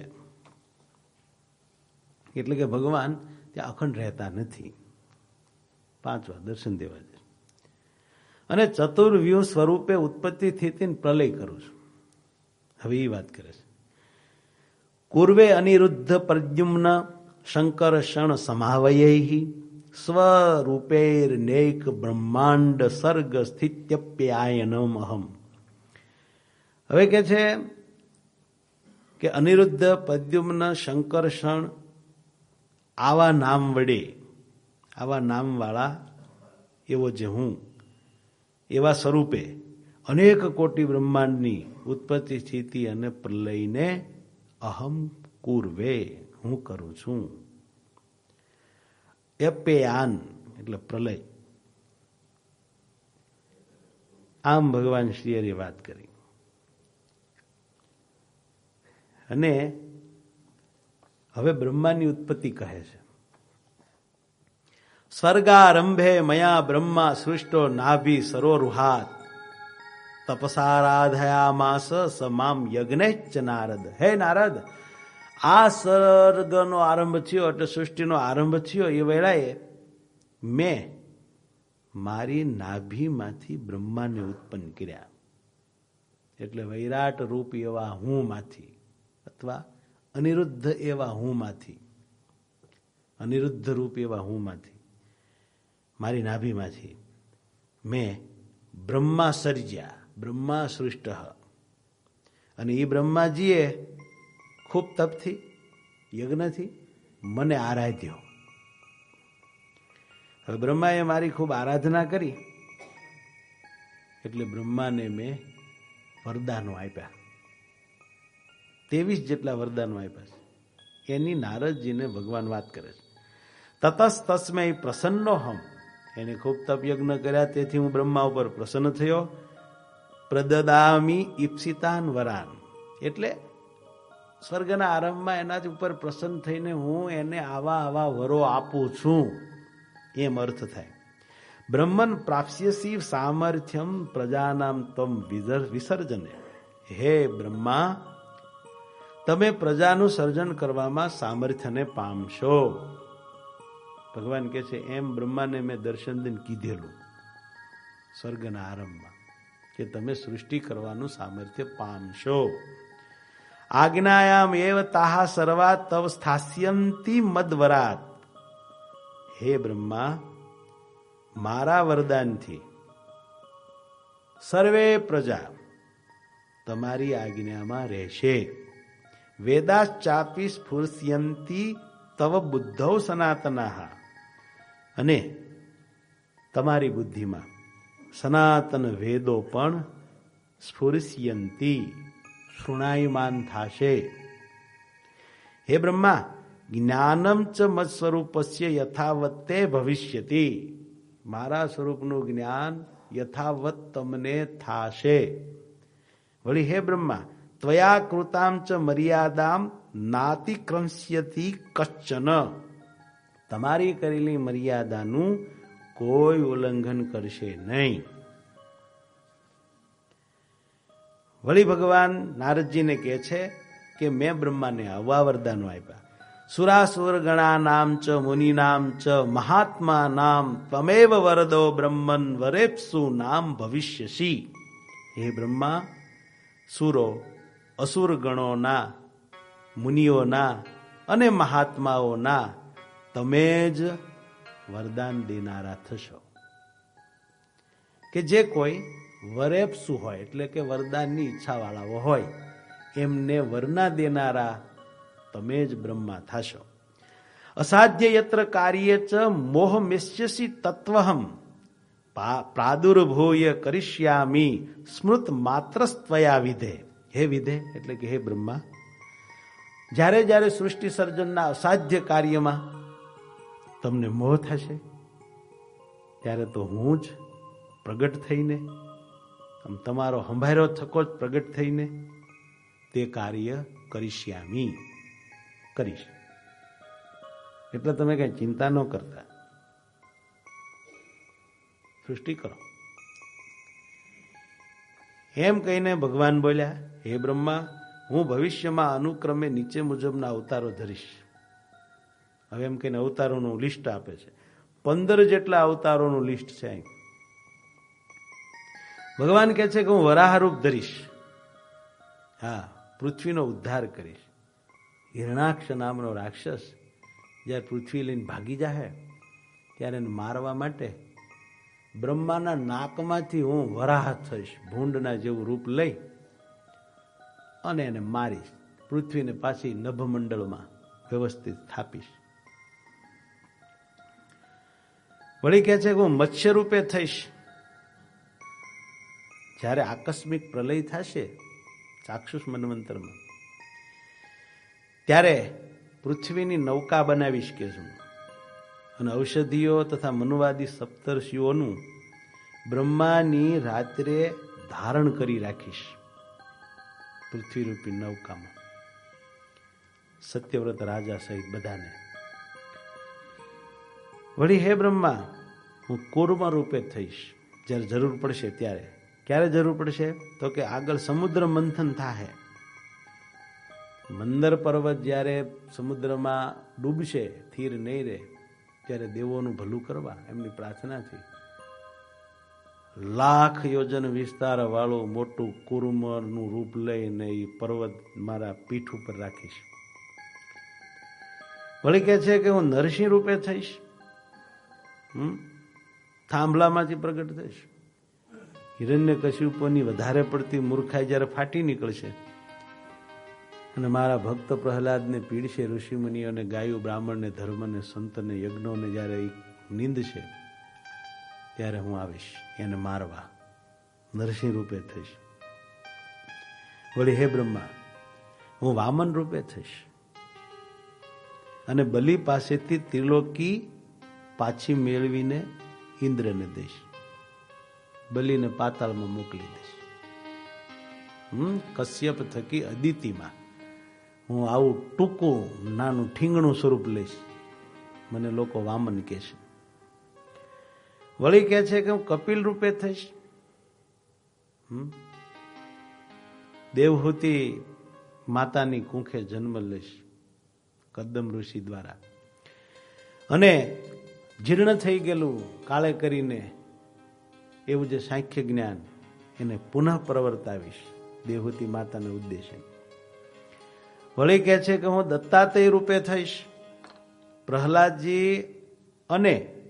એટલે કે ભગવાન ત્યાં અખંડ રહેતા નથી, પાંચ વાર દર્શન દેવા જાય. અને ચતુર્વ્યુહ સ્વરૂપે ઉત્પત્તિ સ્થિતિ પ્રલય કરું છું. હવે એ વાત કરે છે. પૂર્વે અનિરુદ્ધ પ્રદ્યુમ્ન શંકર ષણ સમાવયૈ સ્વરૂપેર નેક બ્રહ્માંડ સર્ગ સ્થિત્યપ્યાયનમ અહમ. હવે કે છે કે અનિરુદ્ધ પ્રદ્યુમ્ન શંકરષણ આવા નામ વડે, આવા નામ વાળા એવો જે હું, એવા સ્વરૂપે અનેક કોટી બ્રહ્માંડની ઉત્પત્તિ સ્થિતિ અને પ્રલયને અહમ કુર્વે, હું કરું છું. એપેયાન એટલે પ્રલય. આમ ભગવાન શ્રી હરિએ વાત કરી. અને હવે બ્રહ્માની ઉત્પત્તિ કહે છે. સ્વર્ગારંભે મયા બ્રહ્મા સૃષ્ટો નાભી સરોરુહાત તપસારાધયામાસ સમામ યજ્ઞેચ નારદ. હે નારદ, આ સર્ગનો આરંભ થયો એટલે સૃષ્ટિનો આરંભ થયો એ વેળાએ મેં મારી નાભીમાંથી બ્રહ્માને ઉત્પન્ન કર્યા. એટલે વૈરાટ રૂપ એવા હું માંથી, અથવા અનિરુદ્ધ એવા હું માંથી, અનિરુદ્ધ રૂપ એવા હું માંથી, મારી નાભીમાંથી મેં બ્રહ્મા સર્જ્યા, બ્રહ્મા સૃષ્ટ. અને એ બ્રહ્માજીએ ખૂબ તપથી, યજ્ઞથી મને આરાધ્યો. હવે બ્રહ્માએ મારી ખૂબ આરાધના કરી એટલે બ્રહ્માને મેં વરદાનો આપ્યા. ત્રેવીસ જેટલા વરદાનો આપ્યા છે. એની નારદજીને ભગવાન વાત કરે છે. તતસ તસ્મૈ પ્રસન્નો હમ, એને ખૂબ તપ યજ્ઞ કર્યા તેથી હું બ્રહ્મા ઉપર પ્રસન્ન થયો. પ્રદદામી ઈપ્સિતાન વરાન, એટલે સ્વર્ગના આરંભમાં એના ઉપર પ્રસન્ન થઈને હું એને આવા આવા વરો આપું છું, એમ અર્થ થાય. બ્રહ્મન પ્રાપ્સ્યસી સામર્થ્યમ પ્રજાનામ તમ વિસર્જને. હે બ્રહ્મા, તમે પ્રજાનું સર્જન કરવામાં સામર્થ્યને પામશો. ભગવાન કહે છે એમ બ્રહ્માને મેં દર્શન દઈને કીધેલું સ્વર્ગના આરંભમાં કે તમે સૃષ્ટિ કરવાનું સામર્થ્ય પામશો. આજ્ઞાયામ એવ તાહા સર્વા તવ સ્થાસ્યંતી મદવરાત. હે બ્રહ્મા, મારા વરદાનથી સર્વે પ્રજા તમારી આજ્ઞામાં રહેશે. વેદાશ્ચાપી સ્ફુર્ષ્યંતી તવ બુદ્ધૌ સનાતનાઃ. અને તમારી બુદ્ધિમાં સનાતન વેદો પણ સ્ફુર્ષ્યંતી, શૃણાયમાન થાશે. હે બ્રહ્મા, જ્ઞાનમ ચ મત સ્વરૂપસ્ય યથાવત્તે ભવિષ્યતિ. મારા સ્વરૂપનું જ્ઞાન યથાવત તમને થાશે. વળી હે બ્રહ્મા, ત્વયા કૃતામ ચ મર્યાદામ નાતિક્રંસ્યતિ કશ્ચન. તમારી કરેલી મર્યાદાનું કોઈ ઉલ્લંઘન કરશે નહીં. વળી ભગવાન નારદજીને કહે છે કે મેં બ્રહ્માને આવા વરદાનો આપ્યા. સુરાસુર ગણાનામ ચ મુનિનામ ચ મહાત્મા નામ ત્વમેવ વરદો બ્રહ્મન વરેપ્સુ નામ ભવિષ્યસી. હે બ્રહ્મા, સુરો, અસુર ગણોના, મુનિઓના અને મહાત્માઓના તમે જ વરદાન દેનારા થશો. કે જે કોઈ વરેપ્સુ હોય એટલે કે વરદાનની ઈચ્છા વાળાઓ હોય એમને વરના દેનારા તમે જ બ્રહ્મા થશો. અસાધ્ય યત્ર કાર્ય ચ મોહ મિષ્યસી તત્વહમ પ્રાદુર્ભૂય કરિષ્યામિ સ્મૃત માત્રસ્ત્વયા વિધે. હે વિધે એટલે કે હે બ્રહ્મા, જ્યારે જ્યારે સૃષ્ટિ સર્જનના અસાધ્ય કાર્યમાં તમને મોહ થશે ત્યારે તો હું જ પ્રગટ થઈને, આમ તમારો સંભાળ્યો થકો જ પ્રગટ થઈને તે કાર્ય કરિષ્યામી, કરીશ. એટલે તમે કઈ ચિંતા ન કરતા, સૃષ્ટિ કરો. એમ કહીને ભગવાન બોલ્યા, હે બ્રહ્મા, હું ભવિષ્યમાં અનુક્રમે નીચે મુજબના અવતારો ધરીશ. હવે એમ કહીને અવતારોનું લિસ્ટ આપે છે. પંદર જેટલા અવતારોનું લિસ્ટ છે અહીં. ભગવાન કહે છે કે હું વરાહરૂપ ધરીશ. હા, પૃથ્વીનો ઉદ્ધાર કરીશ. હિરણાક્ષ નામનો રાક્ષસ જ્યારે પૃથ્વી લઈને ભાગી જાય ત્યારે એને મારવા માટે બ્રહ્માના નાકમાંથી હું વરાહ થઈશ, ભૂંડના જેવું રૂપ લઈ અને એને મારીશ. પૃથ્વીને પાછી નભમંડળમાં વ્યવસ્થિત સ્થાપીશ. વળી કહે છે કે હું મત્સ્ય રૂપે થઈશ. જ્યારે આકસ્મિક પ્રલય થશે ચાક્ષુષ મન્વંતરમાં, ત્યારે પૃથ્વીની નૌકા બનાવીશ કે છું, અને ઔષધિઓ તથા મનુવાદી સપ્તર્ષિઓનું બ્રહ્માની રાત્રે ધારણ કરી રાખીશ પૃથ્વીરૂપી નૌકામાં, સત્યવ્રત રાજા સહિત બધાને. વળી હે બ્રહ્મા, હું કૂર્મ રૂપે થઈશ જ્યારે જરૂર પડશે ત્યારે. ક્યારે જરૂર પડશે? તો કે આગળ સમુદ્ર મંથન થાય, મંદર પર્વત જ્યારે સમુદ્રમાં ડૂબશે, સ્થિર નહીં રહે, ત્યારે દેવોનું ભલું કરવા એમની પ્રાર્થનાથી લાખ યોજન વિસ્તાર વાળું મોટું કુર્મનું રૂપ લઈને એ પર્વત મારા પીઠ ઉપર રાખીશ. વળી કહે છે કે હું નરસિંહ રૂપે થઈશ. હમ થાંભલામાંથી પ્રગટ થઈશ. હિરણ્યકશિપુની વધારે પડતી મૂર્ખાઈ જ્યારે ફાટી નીકળશે અને મારા ભક્ત પ્રહલાદને પીડશે, ઋષિમુનિઓને, ગાયો, બ્રાહ્મણને, ધર્મને, સંતને, યજ્ઞોને જ્યારે નીંદ છે ત્યારે હું આવીશ એને મારવા. નરસિંહ રૂપે થઈશ. વળી હે બ્રહ્મા, હું વામન રૂપે થઈશ અને બલિ પાસેથી ત્રિલોકી પાછી મેળવીને ઇન્દ્રને દઈશ. બલિને પાતાળમાં મોકલી દઈશ. હમ કશ્યપ થકી અદિતિમાં હું આવું ટૂંકું નાનું ઠીંગણું સ્વરૂપ લઈશ. મને લોકો વામન કહે છે. વળી કહે છે કે હું કપિલ રૂપે થઈશ. હમ દેવહૂતિ માતાની કુંખે જન્મ લઈશ કદમ ઋષિ દ્વારા, અને જીર્ણ થઈ ગયેલું કાળે કરીને એવું જે સાંખ્ય જ્ઞાન એને પુનઃ પ્રવર્તાવીશ દેવહૂતિ માતાને ઉદ્દેશે. વળી કહે છે કે હું દત્તાત્રેય રૂપે થઈશ. પ્રહલાદજી અને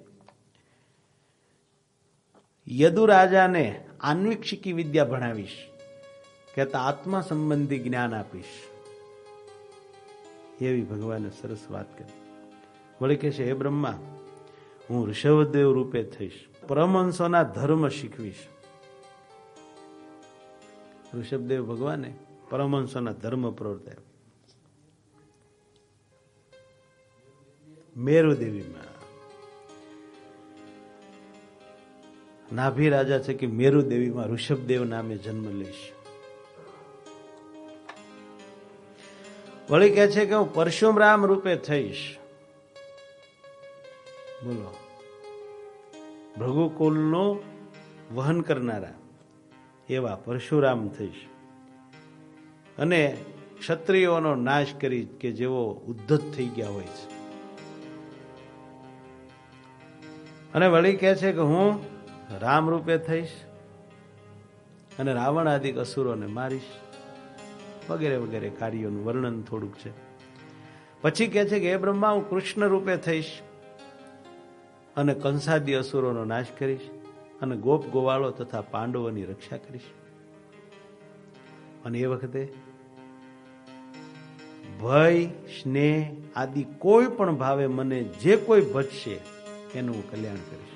યદુરાજાને આન્વીક્ષિકી વિદ્યા ભણાવીશ, કહેતા આત્મા સંબંધી જ્ઞાન આપીશ. એવી ભગવાને સરસ વાત કરી. વળી કહે છે હે બ્રહ્મા, હું ઋષભદેવ રૂપે થઈશ. પરમહંસોના ધર્મ શીખવીશ. ઋષભદેવ ભગવાને પરમહંસોના ધર્મ પ્રવર્તાવ્યા. મેરુદેવીમાં નાભી રાજા છે કે મેરુદેવીમાં ઋષભદેવ નામે જન્મ લઈશ. વળી કહે છે કે હું પરશુરામ રૂપે થઈશ. બોલો, ભૃગુકુલનું વહન કરનારા એવા પરશુરામ થઈશ, અને ક્ષત્રિયોનો નાશ કરી કે જેવો ઉદ્ધત થઈ ગયા હોય છે. અને વળી કહે છે કે હું રામ રૂપે થઈશ અને રાવણ આદિક અસુરોને મારીશ, વગેરે વગેરે કાર્યોનું વર્ણન થોડુંક છે. પછી કહે છે કે હે બ્રહ્મા, હું કૃષ્ણ રૂપે થઈશ અને કંસાદી અસુરોનો નાશ કરીશ અને ગોપ ગોવાળો તથા પાંડવોની રક્ષા કરીશ. અને એ વખતે ભય, સ્નેહ આદિ કોઈ પણ ભાવે મને જે કોઈ ભજશે એનું હું કલ્યાણ કરીશ.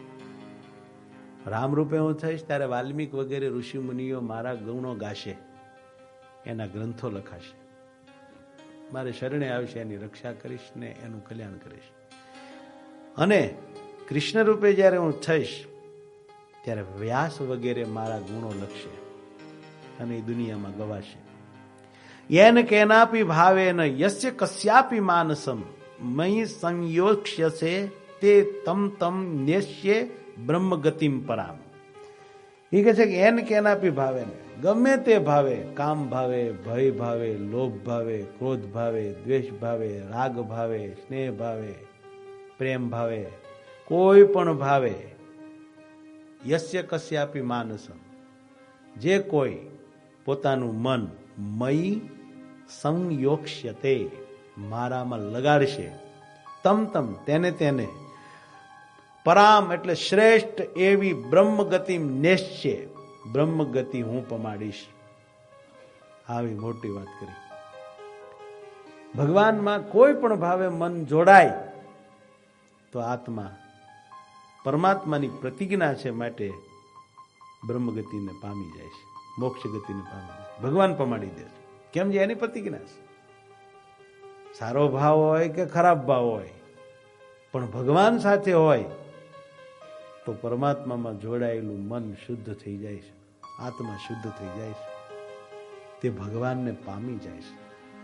રામ રૂપે હું થઈશ ત્યારે વાલ્મીક વગેરે ઋષિ મુનિઓ મારા ગુણો ગાશે, એના ગ્રંથો લખાશે, મારે શરણે આવશે, એની રક્ષા કરીશ ને એનું કલ્યાણ કરીશ. અને કૃષ્ણ રૂપે જ્યારે હું થઈશ ત્યારે વ્યાસ વગેરે મારા ગુણો લખશે અને એ દુનિયામાં ગવાશે. યેન કેનાપી ભાવેન યસ્ય કસ્યાપી માનસમ મયી સંયોક્ષ્યસે તે તમ તમ નેશ્યે બ્રહ્મગતિમ પરામ. એ કહે છે કે એન કેનાપી ભાવે ને ગમે તે ભાવે, કામ ભાવે, ભય ભાવે, લોભ ભાવે, ક્રોધ ભાવે, દ્વેષ ભાવે, રાગ ભાવે, સ્નેહ ભાવે, પ્રેમ ભાવે, કોઈ પણ ભાવે, યસ્ય કસ્યાપી માનસમ, જે કોઈ પોતાનું મન મયી સંયોક્ષ્યતે, મારામાં લગાડશે, તમ તમ તેને તેને, પરામ એટલે શ્રેષ્ઠ એવી બ્રહ્મગતિ નેશ્ય, બ્રહ્મગતિ હું પમાડીશ. આવી મોટી વાત કરી. ભગવાનમાં કોઈ પણ ભાવે મન જોડાય તો આત્મા પરમાત્માની પ્રતિજ્ઞા છે માટે બ્રહ્મગતિને પામી જાય છે, મોક્ષ ગતિને પામી જાય. ભગવાન પમાડી દે છે. કેમ છે? એની પ્રતિજ્ઞા છે. સારો ભાવ હોય કે ખરાબ ભાવ હોય, પણ ભગવાન સાથે હોય તો પરમાત્મામાં જોડાયેલું મન શુદ્ધ થઈ જાય છે, આત્મા શુદ્ધ થઈ જાય છે, તે ભગવાનને પામી જાય છે.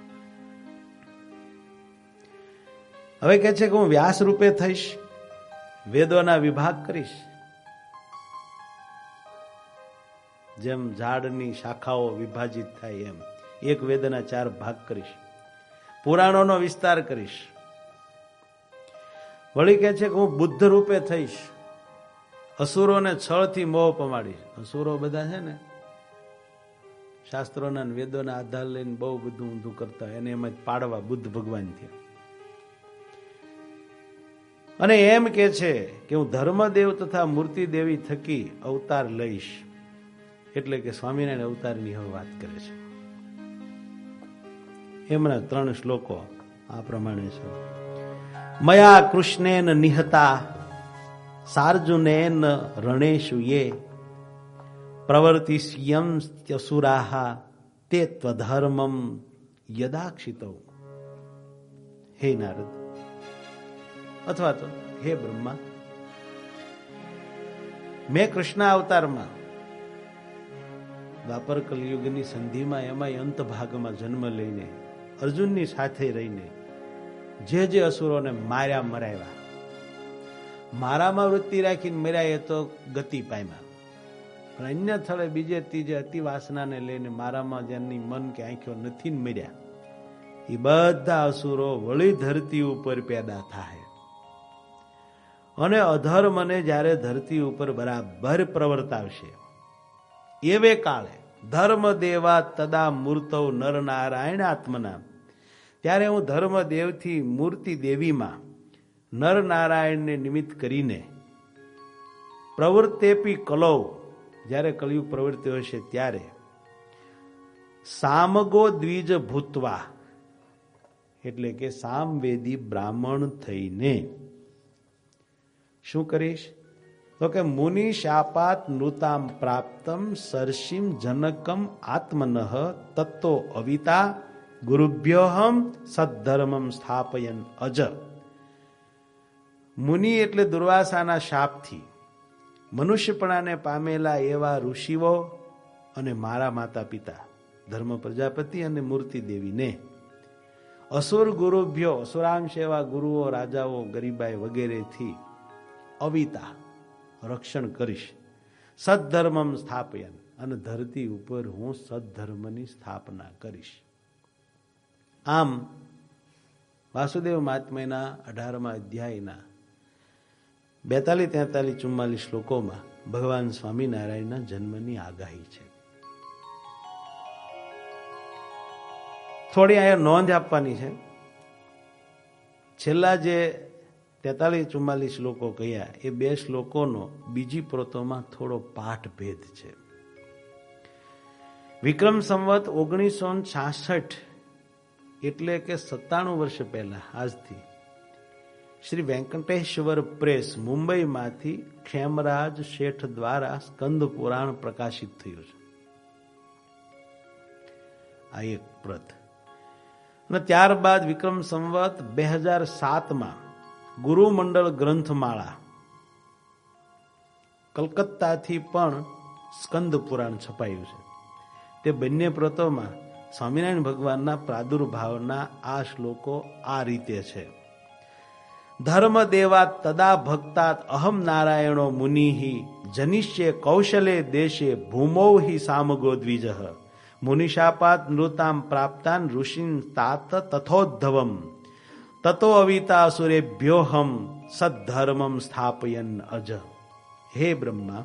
હવે કહે છે કે હું વ્યાસ રૂપે થઈશ, વેદોના વિભાગ કરીશ. જેમ ઝાડની શાખાઓ વિભાજિત થાય એમ એક વેદના ચાર ભાગ કરીશ, પુરાણોનો વિસ્તાર કરીશ. વળી કહે છે કે હું બુદ્ધ રૂપે થઈશ, અસુરોને છળથી મોહ પમાડીશ. અસુરો બધા છે ને શાસ્ત્રોના વેદોના આધાર લઈને બહુ બધું ઊંધું કરતા હોય, એને એમાં પાડવા બુદ્ધ ભગવાન થયા. અને એમ કે છે કે હું ધર્મદેવ તથા મૂર્તિ દેવી થકી અવતાર લઈશ. એટલે કે સ્વામિનારાયણ અવતારની હવે વાત કરે છે. એમના ત્રણ શ્લોકો આ પ્રમાણે છે. મયા કૃષ્ણેન નિહતા સાર્જુનેન રણેશુ યે પ્રવર્તિષ્યંસ્યસુરાહ તે ત્વધર્મમ યદાક્ષિતૌ. હે નારદ, અથવા તો હે બ્રહ્મા, મેં કૃષ્ણ અવતારમાં દ્વાપર કલયુગની સંધિમાં એમાં અંત ભાગમાં જન્મ લઈને અર્જુનની સાથે રહીને જે જે અસુરોને માર્યા મરાવ્યા, મારામાં વૃત્તિ રાખીને મર્યા એ તો ગતિ પામ્યા, પણ અન્ય સ્થળે બીજે ત્રીજે અતિ વાસનાને લઈને મારામાં જેમની મન કે આંખો નથી મર્યા, એ બધા અસુરો વળી ધરતી ઉપર પેદા થાય અને અધર્મને જ્યારે ધરતી ઉપર બરાબર પ્રવર્તાવશે એવે કાળે ધર્મ દેવા તદા મૂર્તૌ નર નારાયણ આત્મના, ત્યારે હું ધર્મદેવથી મૂર્તિ દેવીમાં નર નારાયણને નિમિત્ત કરીને પ્રવૃત્તેપી કલૌ, જ્યારે કલયુગ પ્રવૃત્તિ હશે ત્યારે સામગો દ્વિજ ભૂતવા, એટલે કે સામવેદી બ્રાહ્મણ થઈને શું કરીશ? તો કે મુનિ શાપાત નૃતામ પ્રાપ્તમ સરસિમ જનકમ આત્મનઃ તત્તો અવિતા ગુરુભ્યોહમ સદ્ધર્મમ સ્થાપયન અજ. મુનિ એટલે દુર્વાસાના શાપથી મનુષ્યપણાને પામેલા એવા ઋષિઓ અને મારા માતા પિતા ધર્મ પ્રજાપતિ અને મૂર્તિ દેવીને અસુર ગુરુભ્યો, અસુરાંશ એવા ગુરુઓ, રાજાઓ, ગરીબાઈ વગેરેથી અવિતા રક્ષણ કરીશ. સદ્ધર્મમ સ્થાપયન, અને ધરતી ઉપર હું સદ્ધર્મની સ્થાપના કરીશ. આમ વાસુદેવ મહાત્મ્યના અઢારમા અધ્યાયના બેતાલીસ તેતાલીસ ચુમ્માલીસ શ્લોકોમાં ભગવાન સ્વામિનારાયણના જન્મની આગાહી છે. થોડી અહીંયા નોંધ આપવાની છે. છેલ્લા જે તેતાલીસ ચુમ્માલીસ શ્લોકો કહ્યા એ બે શ્લોકોનો બીજી પ્રતોમાં થોડો પાઠ ભેદ છે. વિક્રમ સંવત ઓગણીસો છાસઠ એટલે કે સત્તાણું વર્ષ પહેલા આજથી શ્રી વેંકટેશ્વર પ્રેસ મુંબઈમાંથી ખેમરાજ શેઠ દ્વારા સ્કંદ પુરાણ પ્રકાશિત થયું છે. આ એક પ્રત. અને ત્યારબાદ વિક્રમ સંવત બે હજાર સાતમાં ગુરુમંડળ ગ્રંથમાળા કલકત્તાથી પણ સ્કંદ પુરાણ છપાયું છે. તે બંને પ્રતોમાં સ્વામિનારાયણ ભગવાનના પ્રાદુર્ભાવના આ શ્લોકો આ રીતે છે. ધર્મ દેવા તદા ભક્તાત અહમ નારાયણો મુનિહિ જનિષ્યે કૌશલે દેશે ભૂમૌ હિ સામગો દ્વિજ મુનિશાપાત નૃતામ પ્રાપ્તાન ઋષિન તાત તથોદ્ધવમ તતો અવિતા સુરેભ્યોહમ સદ્ધર્મમ સ્થાપયન અજ. હે બ્રહ્મા,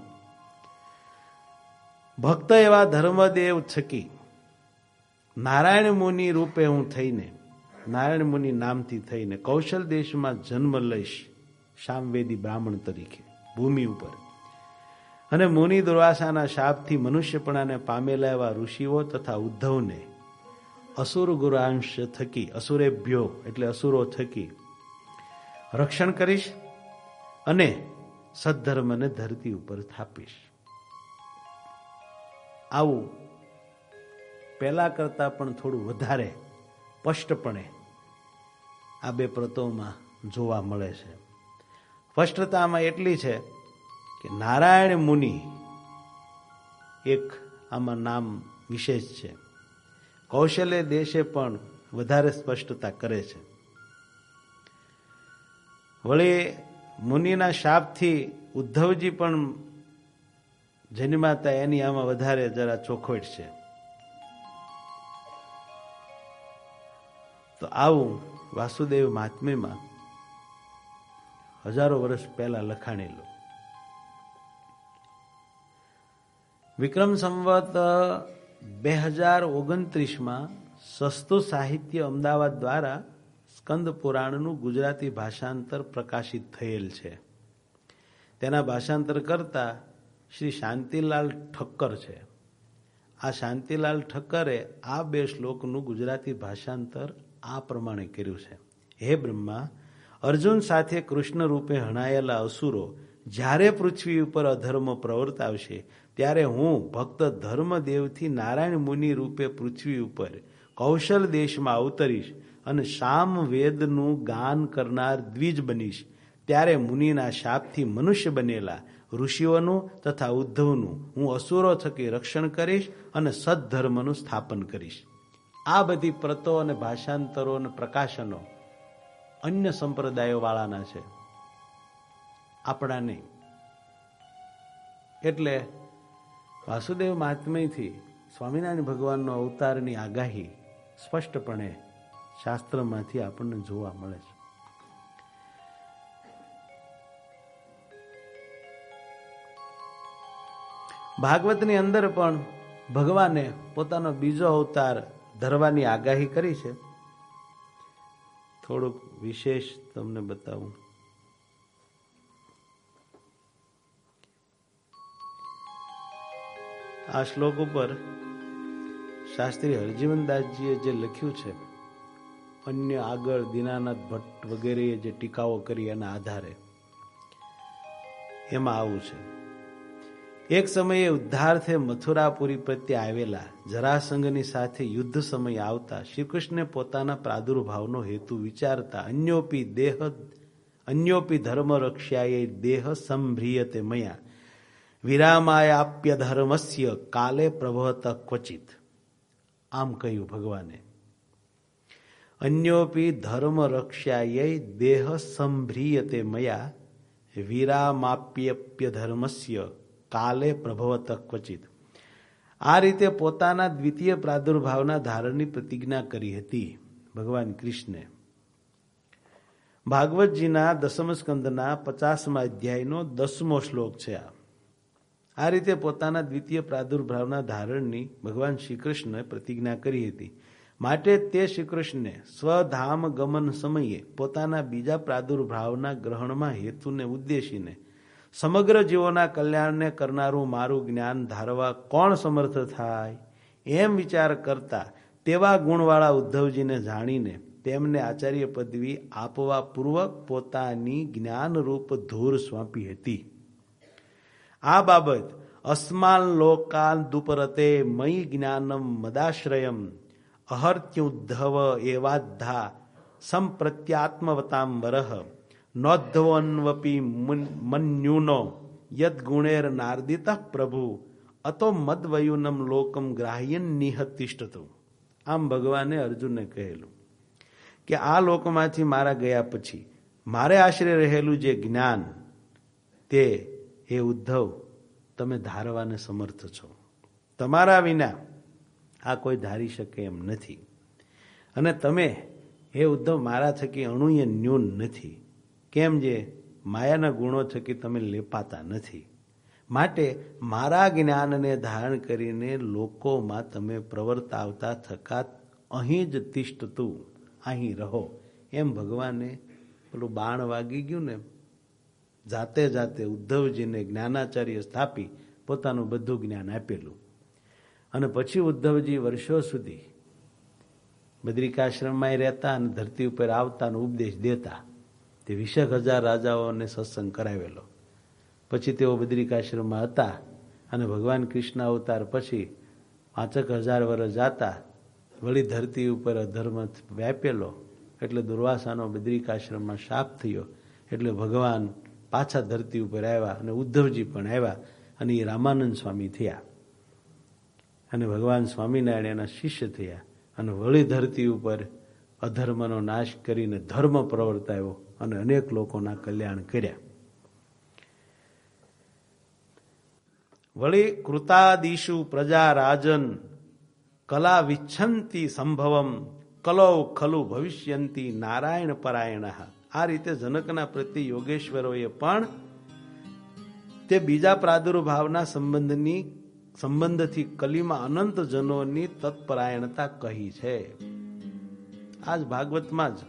ભક્ત એવા ધર્મદેવ છકી નારાયણ મુનિ રૂપે હું થઈને, નારાયણ મુનિ નામથી થઈને કૌશલ દેશમાં જન્મ લઈશ, સામવેદી બ્રાહ્મણ તરીકે ભૂમિ ઉપર. અને મુનિ દુર્વાસાના શાપથી મનુષ્યપણાને પામેલા એવા ઋષિઓ તથા ઉદ્ધવને અસુર ગુરાંશ થકી, અસુરેભ્યો એટલે અસુરો થકી રક્ષણ કરીશ અને સદ્ધર્મને ધરતી ઉપર સ્થાપીશ. આવું પહેલા કરતા પણ થોડું વધારે સ્પષ્ટપણે આ બે પ્રતોમાં જોવા મળે છે. સ્પષ્ટતામાં એટલી છે કે નારાયણ મુનિ એક આમાં નામ વિશેષ છે. કૌશલ્ય દેશે પણ વધારે સ્પષ્ટતા કરે છે. વળી મુનિના શાપથી ઉદ્ધવજી પણ જન્માતા એની આમાં વધારે જરા ચોખવટ છે. તો આવું વાસુદેવ મહાત્મ્યમાં હજારો વર્ષ પહેલા લખાણેલું. વિક્રમ સંવત બે હજાર ઓગણત્રીસમાં સસ્તું સાહિત્ય અમદાવાદ દ્વારા સ્કંદ પુરાણનું ગુજરાતી ભાષાંતર પ્રકાશિત થયેલ છે. તેના ભાષાંતર કરતા શ્રી શાંતિલાલ ઠક્કર છે. આ શાંતિલાલ ઠક્કરે આ બે શ્લોકનું ગુજરાતી ભાષાંતર આ પ્રમાણે કર્યું છે. હે બ્રહ્મા, અર્જુન સાથે કૃષ્ણ રૂપે હણાયેલા અસુરો જ્યારે પૃથ્વી ઉપર અધર્મ પ્રવર્તાવશે ત્યારે હું ભક્ત ધર્મદેવથી નારાયણ મુનિ રૂપે પૃથ્વી ઉપર કૌશલ દેશમાં અવતરીશ અને સામ વેદનું ગાન કરનાર દ્વિજ બનીશ. ત્યારે મુનિના શાપથી મનુષ્ય બનેલા ઋષિઓનું તથા ઉદ્ધવનું હું અસુરો થકી રક્ષણ કરીશ અને સદ્ધર્મનું સ્થાપન કરીશ. આ બધી પ્રતો અને ભાષાંતરો અને પ્રકાશનો અન્ય સંપ્રદાયો વાળાના છે, આપણા નહીં. એટલે વાસુદેવ મહાત્મ્યથી સ્વામિનારાયણ ભગવાનનો અવતારની આગાહી સ્પષ્ટપણે શાસ્ત્રમાંથી આપણને જોવા મળે છે. ભાગવતની અંદર પણ ભગવાને પોતાનો બીજો અવતાર ધરવાની આગાહી કરી છે. થોડુંક વિશેષ તમને બતાવું. આ શ્લોક ઉપર શાસ્ત્રી હરજીવનદાસજીએ જે લખ્યું છે, અન્ય આગળ દીનાનાથ ભટ્ટ વગેરેએ જે ટીકાઓ કરી એના આધારે એમાં આવું છે. એક સમયે ઉદ્ધાર્થે મથુરાપુરી પ્રત્યે આવેલા જરાસંઘની સાથે યુદ્ધ સમય આવતા શ્રીકૃષ્ણે પોતાના પ્રાદુર્ભાવનો હેતુ વિચારતા અન્યોપી દેહ અન્યોપી ધર્મ રક્ષ્યાએ દેહ સંભ્રિયતે મયા વિરામાયાપ્ય ધર્મસ્ય કાલે પ્રભવત ક્વચિત. આમ કહ્યું ભગવાને, અન્યોપી ધર્મ રક્ષ્યાય દેહ સંભ્રિયતે મયા વિરામાપ્યપ્ય ધર્મસ્ય કાલે પ્રભવત ક્વચિત. આ રીતે પોતાના દ્વિતીય પ્રાદુર્ભાવના ધારણની પ્રતિજ્ઞા કરી હતી ભગવાન કૃષ્ણે. ભાગવતજીના દસમ સ્કંદના પચાસમા અધ્યાયનો દસમો શ્લોક છે. આ આ રીતે પોતાના દ્વિતીય પ્રાદુર્ભાવના ધારણની ભગવાન શ્રી કૃષ્ણે પ્રતિજ્ઞા કરી હતી. માટે તે શ્રી કૃષ્ણે સ્વધામ ગમન સમયે પોતાના બીજા પ્રાદુર્ભાવના ગ્રહણમાં હેતુને ઉદ્દેશીને સમગ્ર જીવોના કલ્યાણને કરનારું મારું જ્ઞાન ધારવા કોણ સમર્થ થાય એમ વિચાર કરતા તેવા ગુણવાળા ઉદ્ધવજીને જાણીને તેમને આચાર્ય પદવી આપવા પૂર્વક પોતાની જ્ઞાનરૂપ ધૂર સોંપી હતી. આ બાબત અસ્માન લોકાન દુપરતે મયી જ્ઞાનમ મદાશ્રયમ અહર્ત્યુદ્ધવ એવાધા સંપ્રત્યાત્મવતામ વરહ નોદ્ધવન્વપી મન્યુનો યદ ગુણેર નાર્દિત પ્રભુ અતો મદવયુનમ લોકમ ગ્રાહ્યન નિહતિષ્ઠતું. આમ ભગવાને અર્જુનને કહેલું કે આ લોકમાંથી મારા ગયા પછી મારે આશરે રહેલું જે જ્ઞાન તે હે ઉદ્ધવ તમે ધારવાને સમર્થ છો. તમારા વિના આ કોઈ ધારી શકે એમ નથી. અને તમે હે ઉદ્ધવ મારા થકી અણુએ ન્યૂન નથી. કેમ જે માયાના ગુણો થકી તમે લેપાતા નથી. માટે મારા જ્ઞાનને ધારણ કરીને લોકોમાં તમે પ્રવર્તાવતા થકા અહીં જ તિષ્ઠતું, અહીં રહો. એમ ભગવાને પેલું બાણ વાગી ગયું ને, જાતે જાતે ઉદ્ધવજીને જ્ઞાનાચાર્ય સ્થાપી પોતાનું બધું જ્ઞાન આપેલું. અને પછી ઉદ્ધવજી વર્ષો સુધી બદ્રિકાશ્રમમાં રહેતા અને ધરતી ઉપર આવતા અને ઉપદેશ દેતા. તે વીસેક હજાર રાજાઓને સત્સંગ કરાવેલો. પછી તેઓ બદ્રિકાશ્રમમાં હતા અને ભગવાન કૃષ્ણ અવતાર પછી પાંચક હજાર વર્ષ જાતા વળી ધરતી ઉપર અધર્મ વ્યાપેલો. એટલે દુર્વાસાનો બદ્રિકાશ્રમમાં શાપ થયો. એટલે ભગવાન પાછા ધરતી ઉપર આવ્યા અને ઉદ્ધવજી પણ આવ્યા અને એ રામાનંદ સ્વામી થયા અને ભગવાન સ્વામિનારાયણ એના શિષ્ય થયા અને વળી ધરતી ઉપર અધર્મનો નાશ કરીને ધર્મ પ્રવર્તાયો અને અનેક લોકોના કલ્યાણ કર્યા. વળી કૃતાદિષુ પ્રજા રાજન કલા વિચ્છંતી સંભવમ કલૌ ખલુ ભવિષ્યંતી નારાયણ પરાયણ. આ રીતે જનકના પ્રત્યે યોગેશ્વરોએ પણ તે બીજા પ્રાદુર્ભાવના સંબંધની સંબંધથી કલીમાં અનંત જનોની તત્પરાયણતા કહી છે. આજ ભાગવતમાં જ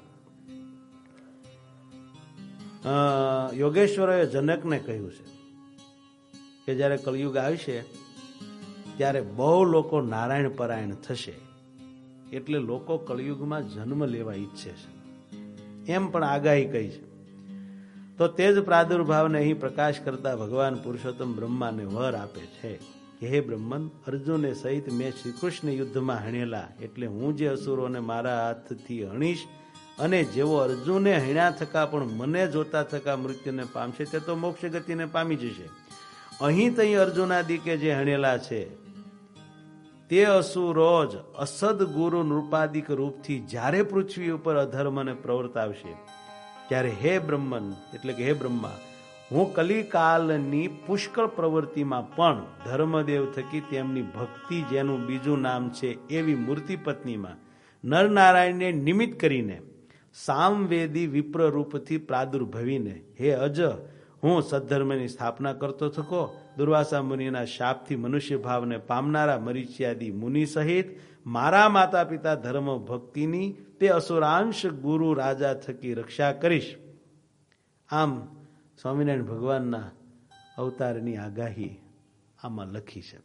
યોગેશ્વરોએ જનકને કહ્યું છે કે જ્યારે કળિયુગ આવશે ત્યારે બહુ લોકો નારાયણ પરાયણ થશે. એટલે લોકો કળિયુગમાં જન્મ લેવા ઈચ્છે છે એમ પણ આગાહી કહી છે. તો તે જ પ્રાદુર્ભાવને અહીં પ્રકાશ કરતા ભગવાન પુરુષોત્તમ બ્રહ્માને વર આપે છે કે હે બ્રહ્મન, અર્જુને સહિત મેં શ્રીકૃષ્ણ યુદ્ધમાં હણેલા. એટલે હું જે અસુરોને મારા હાથથી હણીશ અને જેવો અર્જુને હણ્યા થકા પણ મને જોતા થકા મૃત્યુને પામશે તે તો મોક્ષ ગતિને પામી જશે. અહીં તઈ અર્જુનાદિ કે જે હણેલા છે તે અસુરો જ અસદ ગુરુ નૃપાદિક રૂપથી જ્યારે પૃથ્વી ઉપર અધર્મને પ્રવર્તાવશે ત્યારે હે બ્રહ્મન એટલે કે હે બ્રહ્મા, હું કલિકાલની પુષ્કળ પ્રવૃત્તિમાં પણ ધર્મદેવ થકી તેમની ભક્તિ જેનું બીજું નામ છે એવી મૂર્તિ પત્નીમાં નરનારાયણને નિમિત્ત કરીને સામવેદી વિપ્ર રૂપથી પ્રાદુર્ભવીને હે અજ હું સદ્ધર્મની સ્થાપના કરતો થકો દુર્વાસા મુનિના શાપથી મનુષ્ય ભાવને પામનારા મરીચ્યાદી મુનિ સહિત મારા માતા પિતા ધર્મ ભક્તિની તે અસુરાંશ ગુરુ રાજા થકી રક્ષા કરીશ. આમ સ્વામિનારાયણ ભગવાનના અવતારની આગાહી આમાં લખી છે.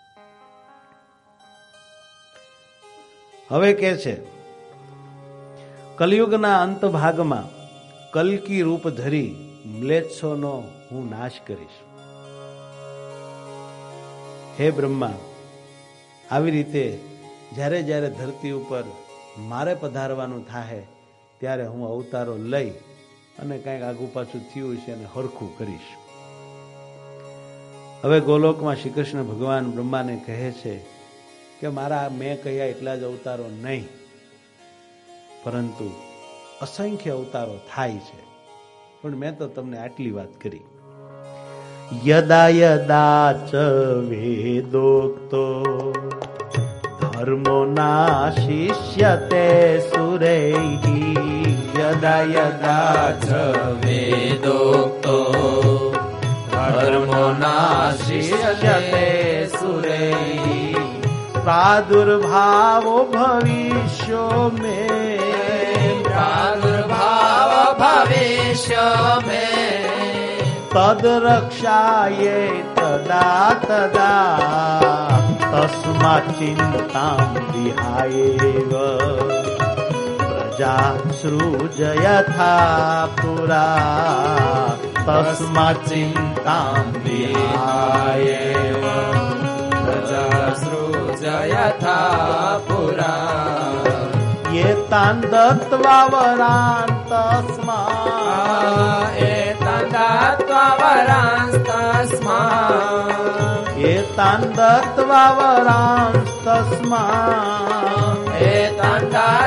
હવે કે છે કલિયુગના અંત ભાગમાં કલ્કી રૂપ ધરી મ્લેચ્છોનો હું નાશ કરીશ. હે બ્રહ્મા, આવી રીતે જ્યારે જ્યારે ધરતી ઉપર મારે પધારવાનું થાય ત્યારે હું અવતારો લઈ અને કંઈક આગુ પાછું થયું છે અને હરખું કરીશ. હવે ગોલોકમાં શ્રી કૃષ્ણ ભગવાન બ્રહ્માને કહે છે કે મારા મેં કહ્યા એટલા જ અવતારો નહીં, પરંતુ અસંખ્ય અવતારો થાય છે. પણ મેં તો તમને આટલી વાત કરી. યદા યદા ચ વેદોક્તો ધર્મો નાશિષ્યતે સુરૈઃ. યદા યદા ચ વેદોક્તો ધર્મો નાશિષ્યતે સુરૈઃ. પ્રાદુર્ભાવો ભવિષ્યો મે પ્રાદુર્ભાવ ભવિષ્ય મે તદ રક્ષાયે તદા તદા તસ્માत् ચિંતાં વિહાયેવ પ્રજા સૃજયથા પુરા. તસ્માत् ચિંતાં વિહાયેવ પ્રજા સૃજયથા પુરા. એતાન દત્વા વરાન તસ્માत् એતાન દત્વા વરાન તસ્માत् એતાન દત્વા વરાન તસ્માत्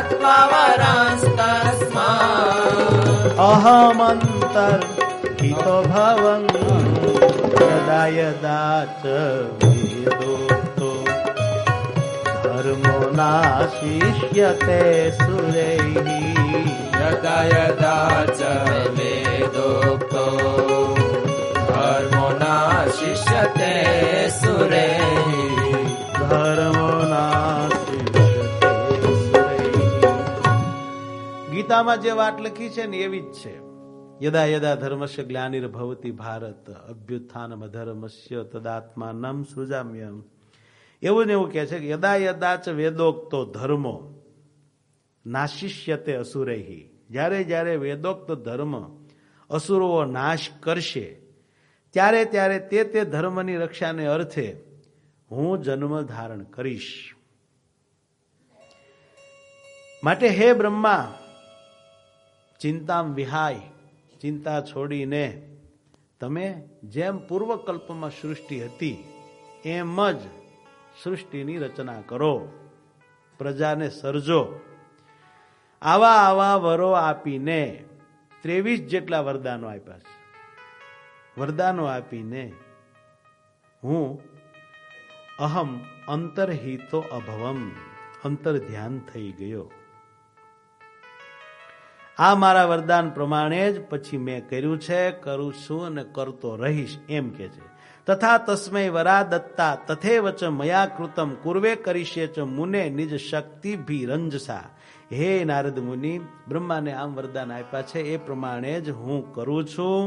त्ववरांस्तस्मात् अहमंतर हितो भवन् यदा यदा च वेदोक्तो धर्मो नाशिष्यते सुरैः यदा यदा च वेदोक्तो धर्मो नाशिष्यते सुरैः ધર્મો નાશિષ્યતે સુરૈઃ. ગીતામાં જે વાત લખી છે ને એવી જ છે. યદા યદા ધર્મસ્ય ગ્લાનિર્ભવતિ ભારત અભ્યુત્થાનમ અધર્મસ્ય તદાત્માનમ સૃજામ્યહમ. એવું ને એવું કહે છે કે યદા યદા ચ વેદોક્તો ધર્મો નાશિષ્યતે અસુરૈઃ. જ્યારે જ્યારે વેદોક્ત ધર્મ અસુરો નાશ કરશે ત્યારે ત્યારે તે તે ધર્મની રક્ષાને અર્થે હું જન્મ ધારણ કરીશ. માટે હે બ્રહ્મા, ચિંતામ વિહાય, ચિંતા છોડીને તમે જેમ પૂર્વકલ્પમાં સૃષ્ટિ હતી એમ જ સૃષ્ટિની રચના કરો, પ્રજાને સર્જો. આવા આવા વરો આપીને ત્રેવીસ જેટલા વરદાનો આપ્યા છે. વરદાનો આપીને હું અહમ અંતર્હિતો અભવમ, અંતર ધ્યાન થઈ ગયો. આ મારા વરદાન પ્રમાણે જ પછી મેં કર્યું છે, કરું છું અને કરતો રહીશ એમ કે છે. તથા તસ્મૈ વરા દત્તા તથેવ ચ મયા કૃતમ કુર્વે કરીશે ચ મુને નિજ શક્તિ ભીરંજસા. હે નારદ મુનિ, બ્રહ્માને આમ વરદાન આપ્યા છે એ પ્રમાણે જ હું કરું છું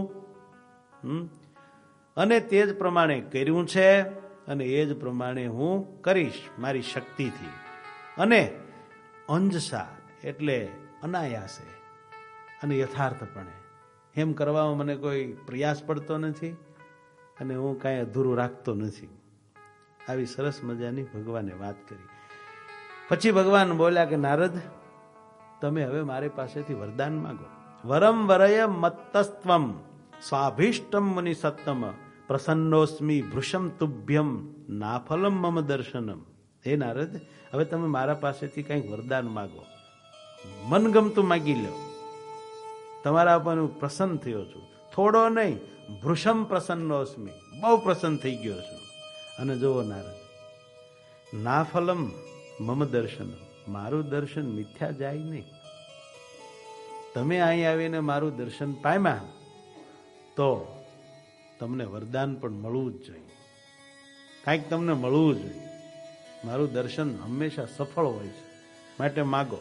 અને તે જ પ્રમાણે કર્યું છે અને એ જ પ્રમાણે હું કરીશ મારી શક્તિથી. અને અંજસા એટલે અનાયાસે અને યથાર્થપણે. એમ કરવામાં મને કોઈ પ્રયાસ પડતો નથી અને હું કાંઈ અધૂરું રાખતો નથી. આવી સરસ મજાની ભગવાને વાત કરી. પછી ભગવાન બોલ્યા કે નારદ, તમે હવે મારી પાસેથી વરદાન માંગો. વરમ વરય મત્તસ્ત્વમ સ્વાભીષ્ટમ મુનિ સત્તમ પ્રસન્નોસ્મી ભૃશમ તુભ્યમ નાફલમ મમ દર્શનમ. હે નારદ, હવે તમે મારા પાસેથી કંઈક વરદાન માગો, મનગમતું માગી લો. તમારા પર હું પ્રસન્ન થયો છું. થોડો નહીં, ભૃશમ પ્રસન્નોસ્મી, બહુ પ્રસન્ન થઈ ગયો છું. અને જુઓ નારદ, નાફલમ મમ દર્શનમ, મારું દર્શન મિથ્યા જાય નહીં. તમે અહીં આવીને મારું દર્શન પામ્યા તો તમને વરદાન પણ મળવું જ જોઈએ, કાંઈક તમને મળવું જોઈએ. મારું દર્શન હંમેશા સફળ હોય છે, માટે માગો.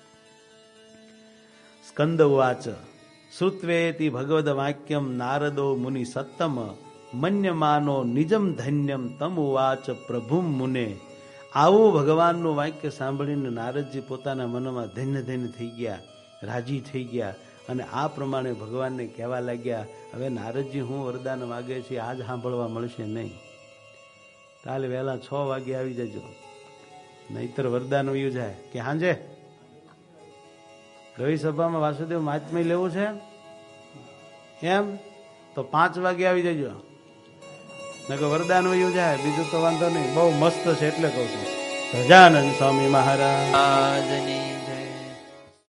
સ્કંદ ઉવાચ શ્રુત્વેતિ ભગવદ વાક્યમ નારદો મુનિ સત્તમ મન્યમાનો નિજમ ધન્યમ તમ ઉવાચ પ્રભુમ મુને. આવું ભગવાનનું વાક્ય સાંભળીને નારદજી પોતાના મનમાં ધન્ય ધન્ય થઈ ગયા, રાજી થઈ ગયા અને આ પ્રમાણે ભગવાનને કહેવા લાગ્યા, હવે નારદજી હું વરદાન માગે છે આજ સાંભળવા મળશે નહીં, કાલે વહેલા છ વાગે આવી જજો, નહીતર વરદાન વયું જાય. કે હાંજે રવિ સભામાં વાસુદેવ મહાત્મ્ય લેવું છે એમ તો પાંચ વાગે આવી જજો, નકર વરદાન વયું જાય. બીજું તો વાંધો નહીં, બહુ મસ્ત છે એટલે કહું છું. સહજાનંદ સ્વામી મહારાજની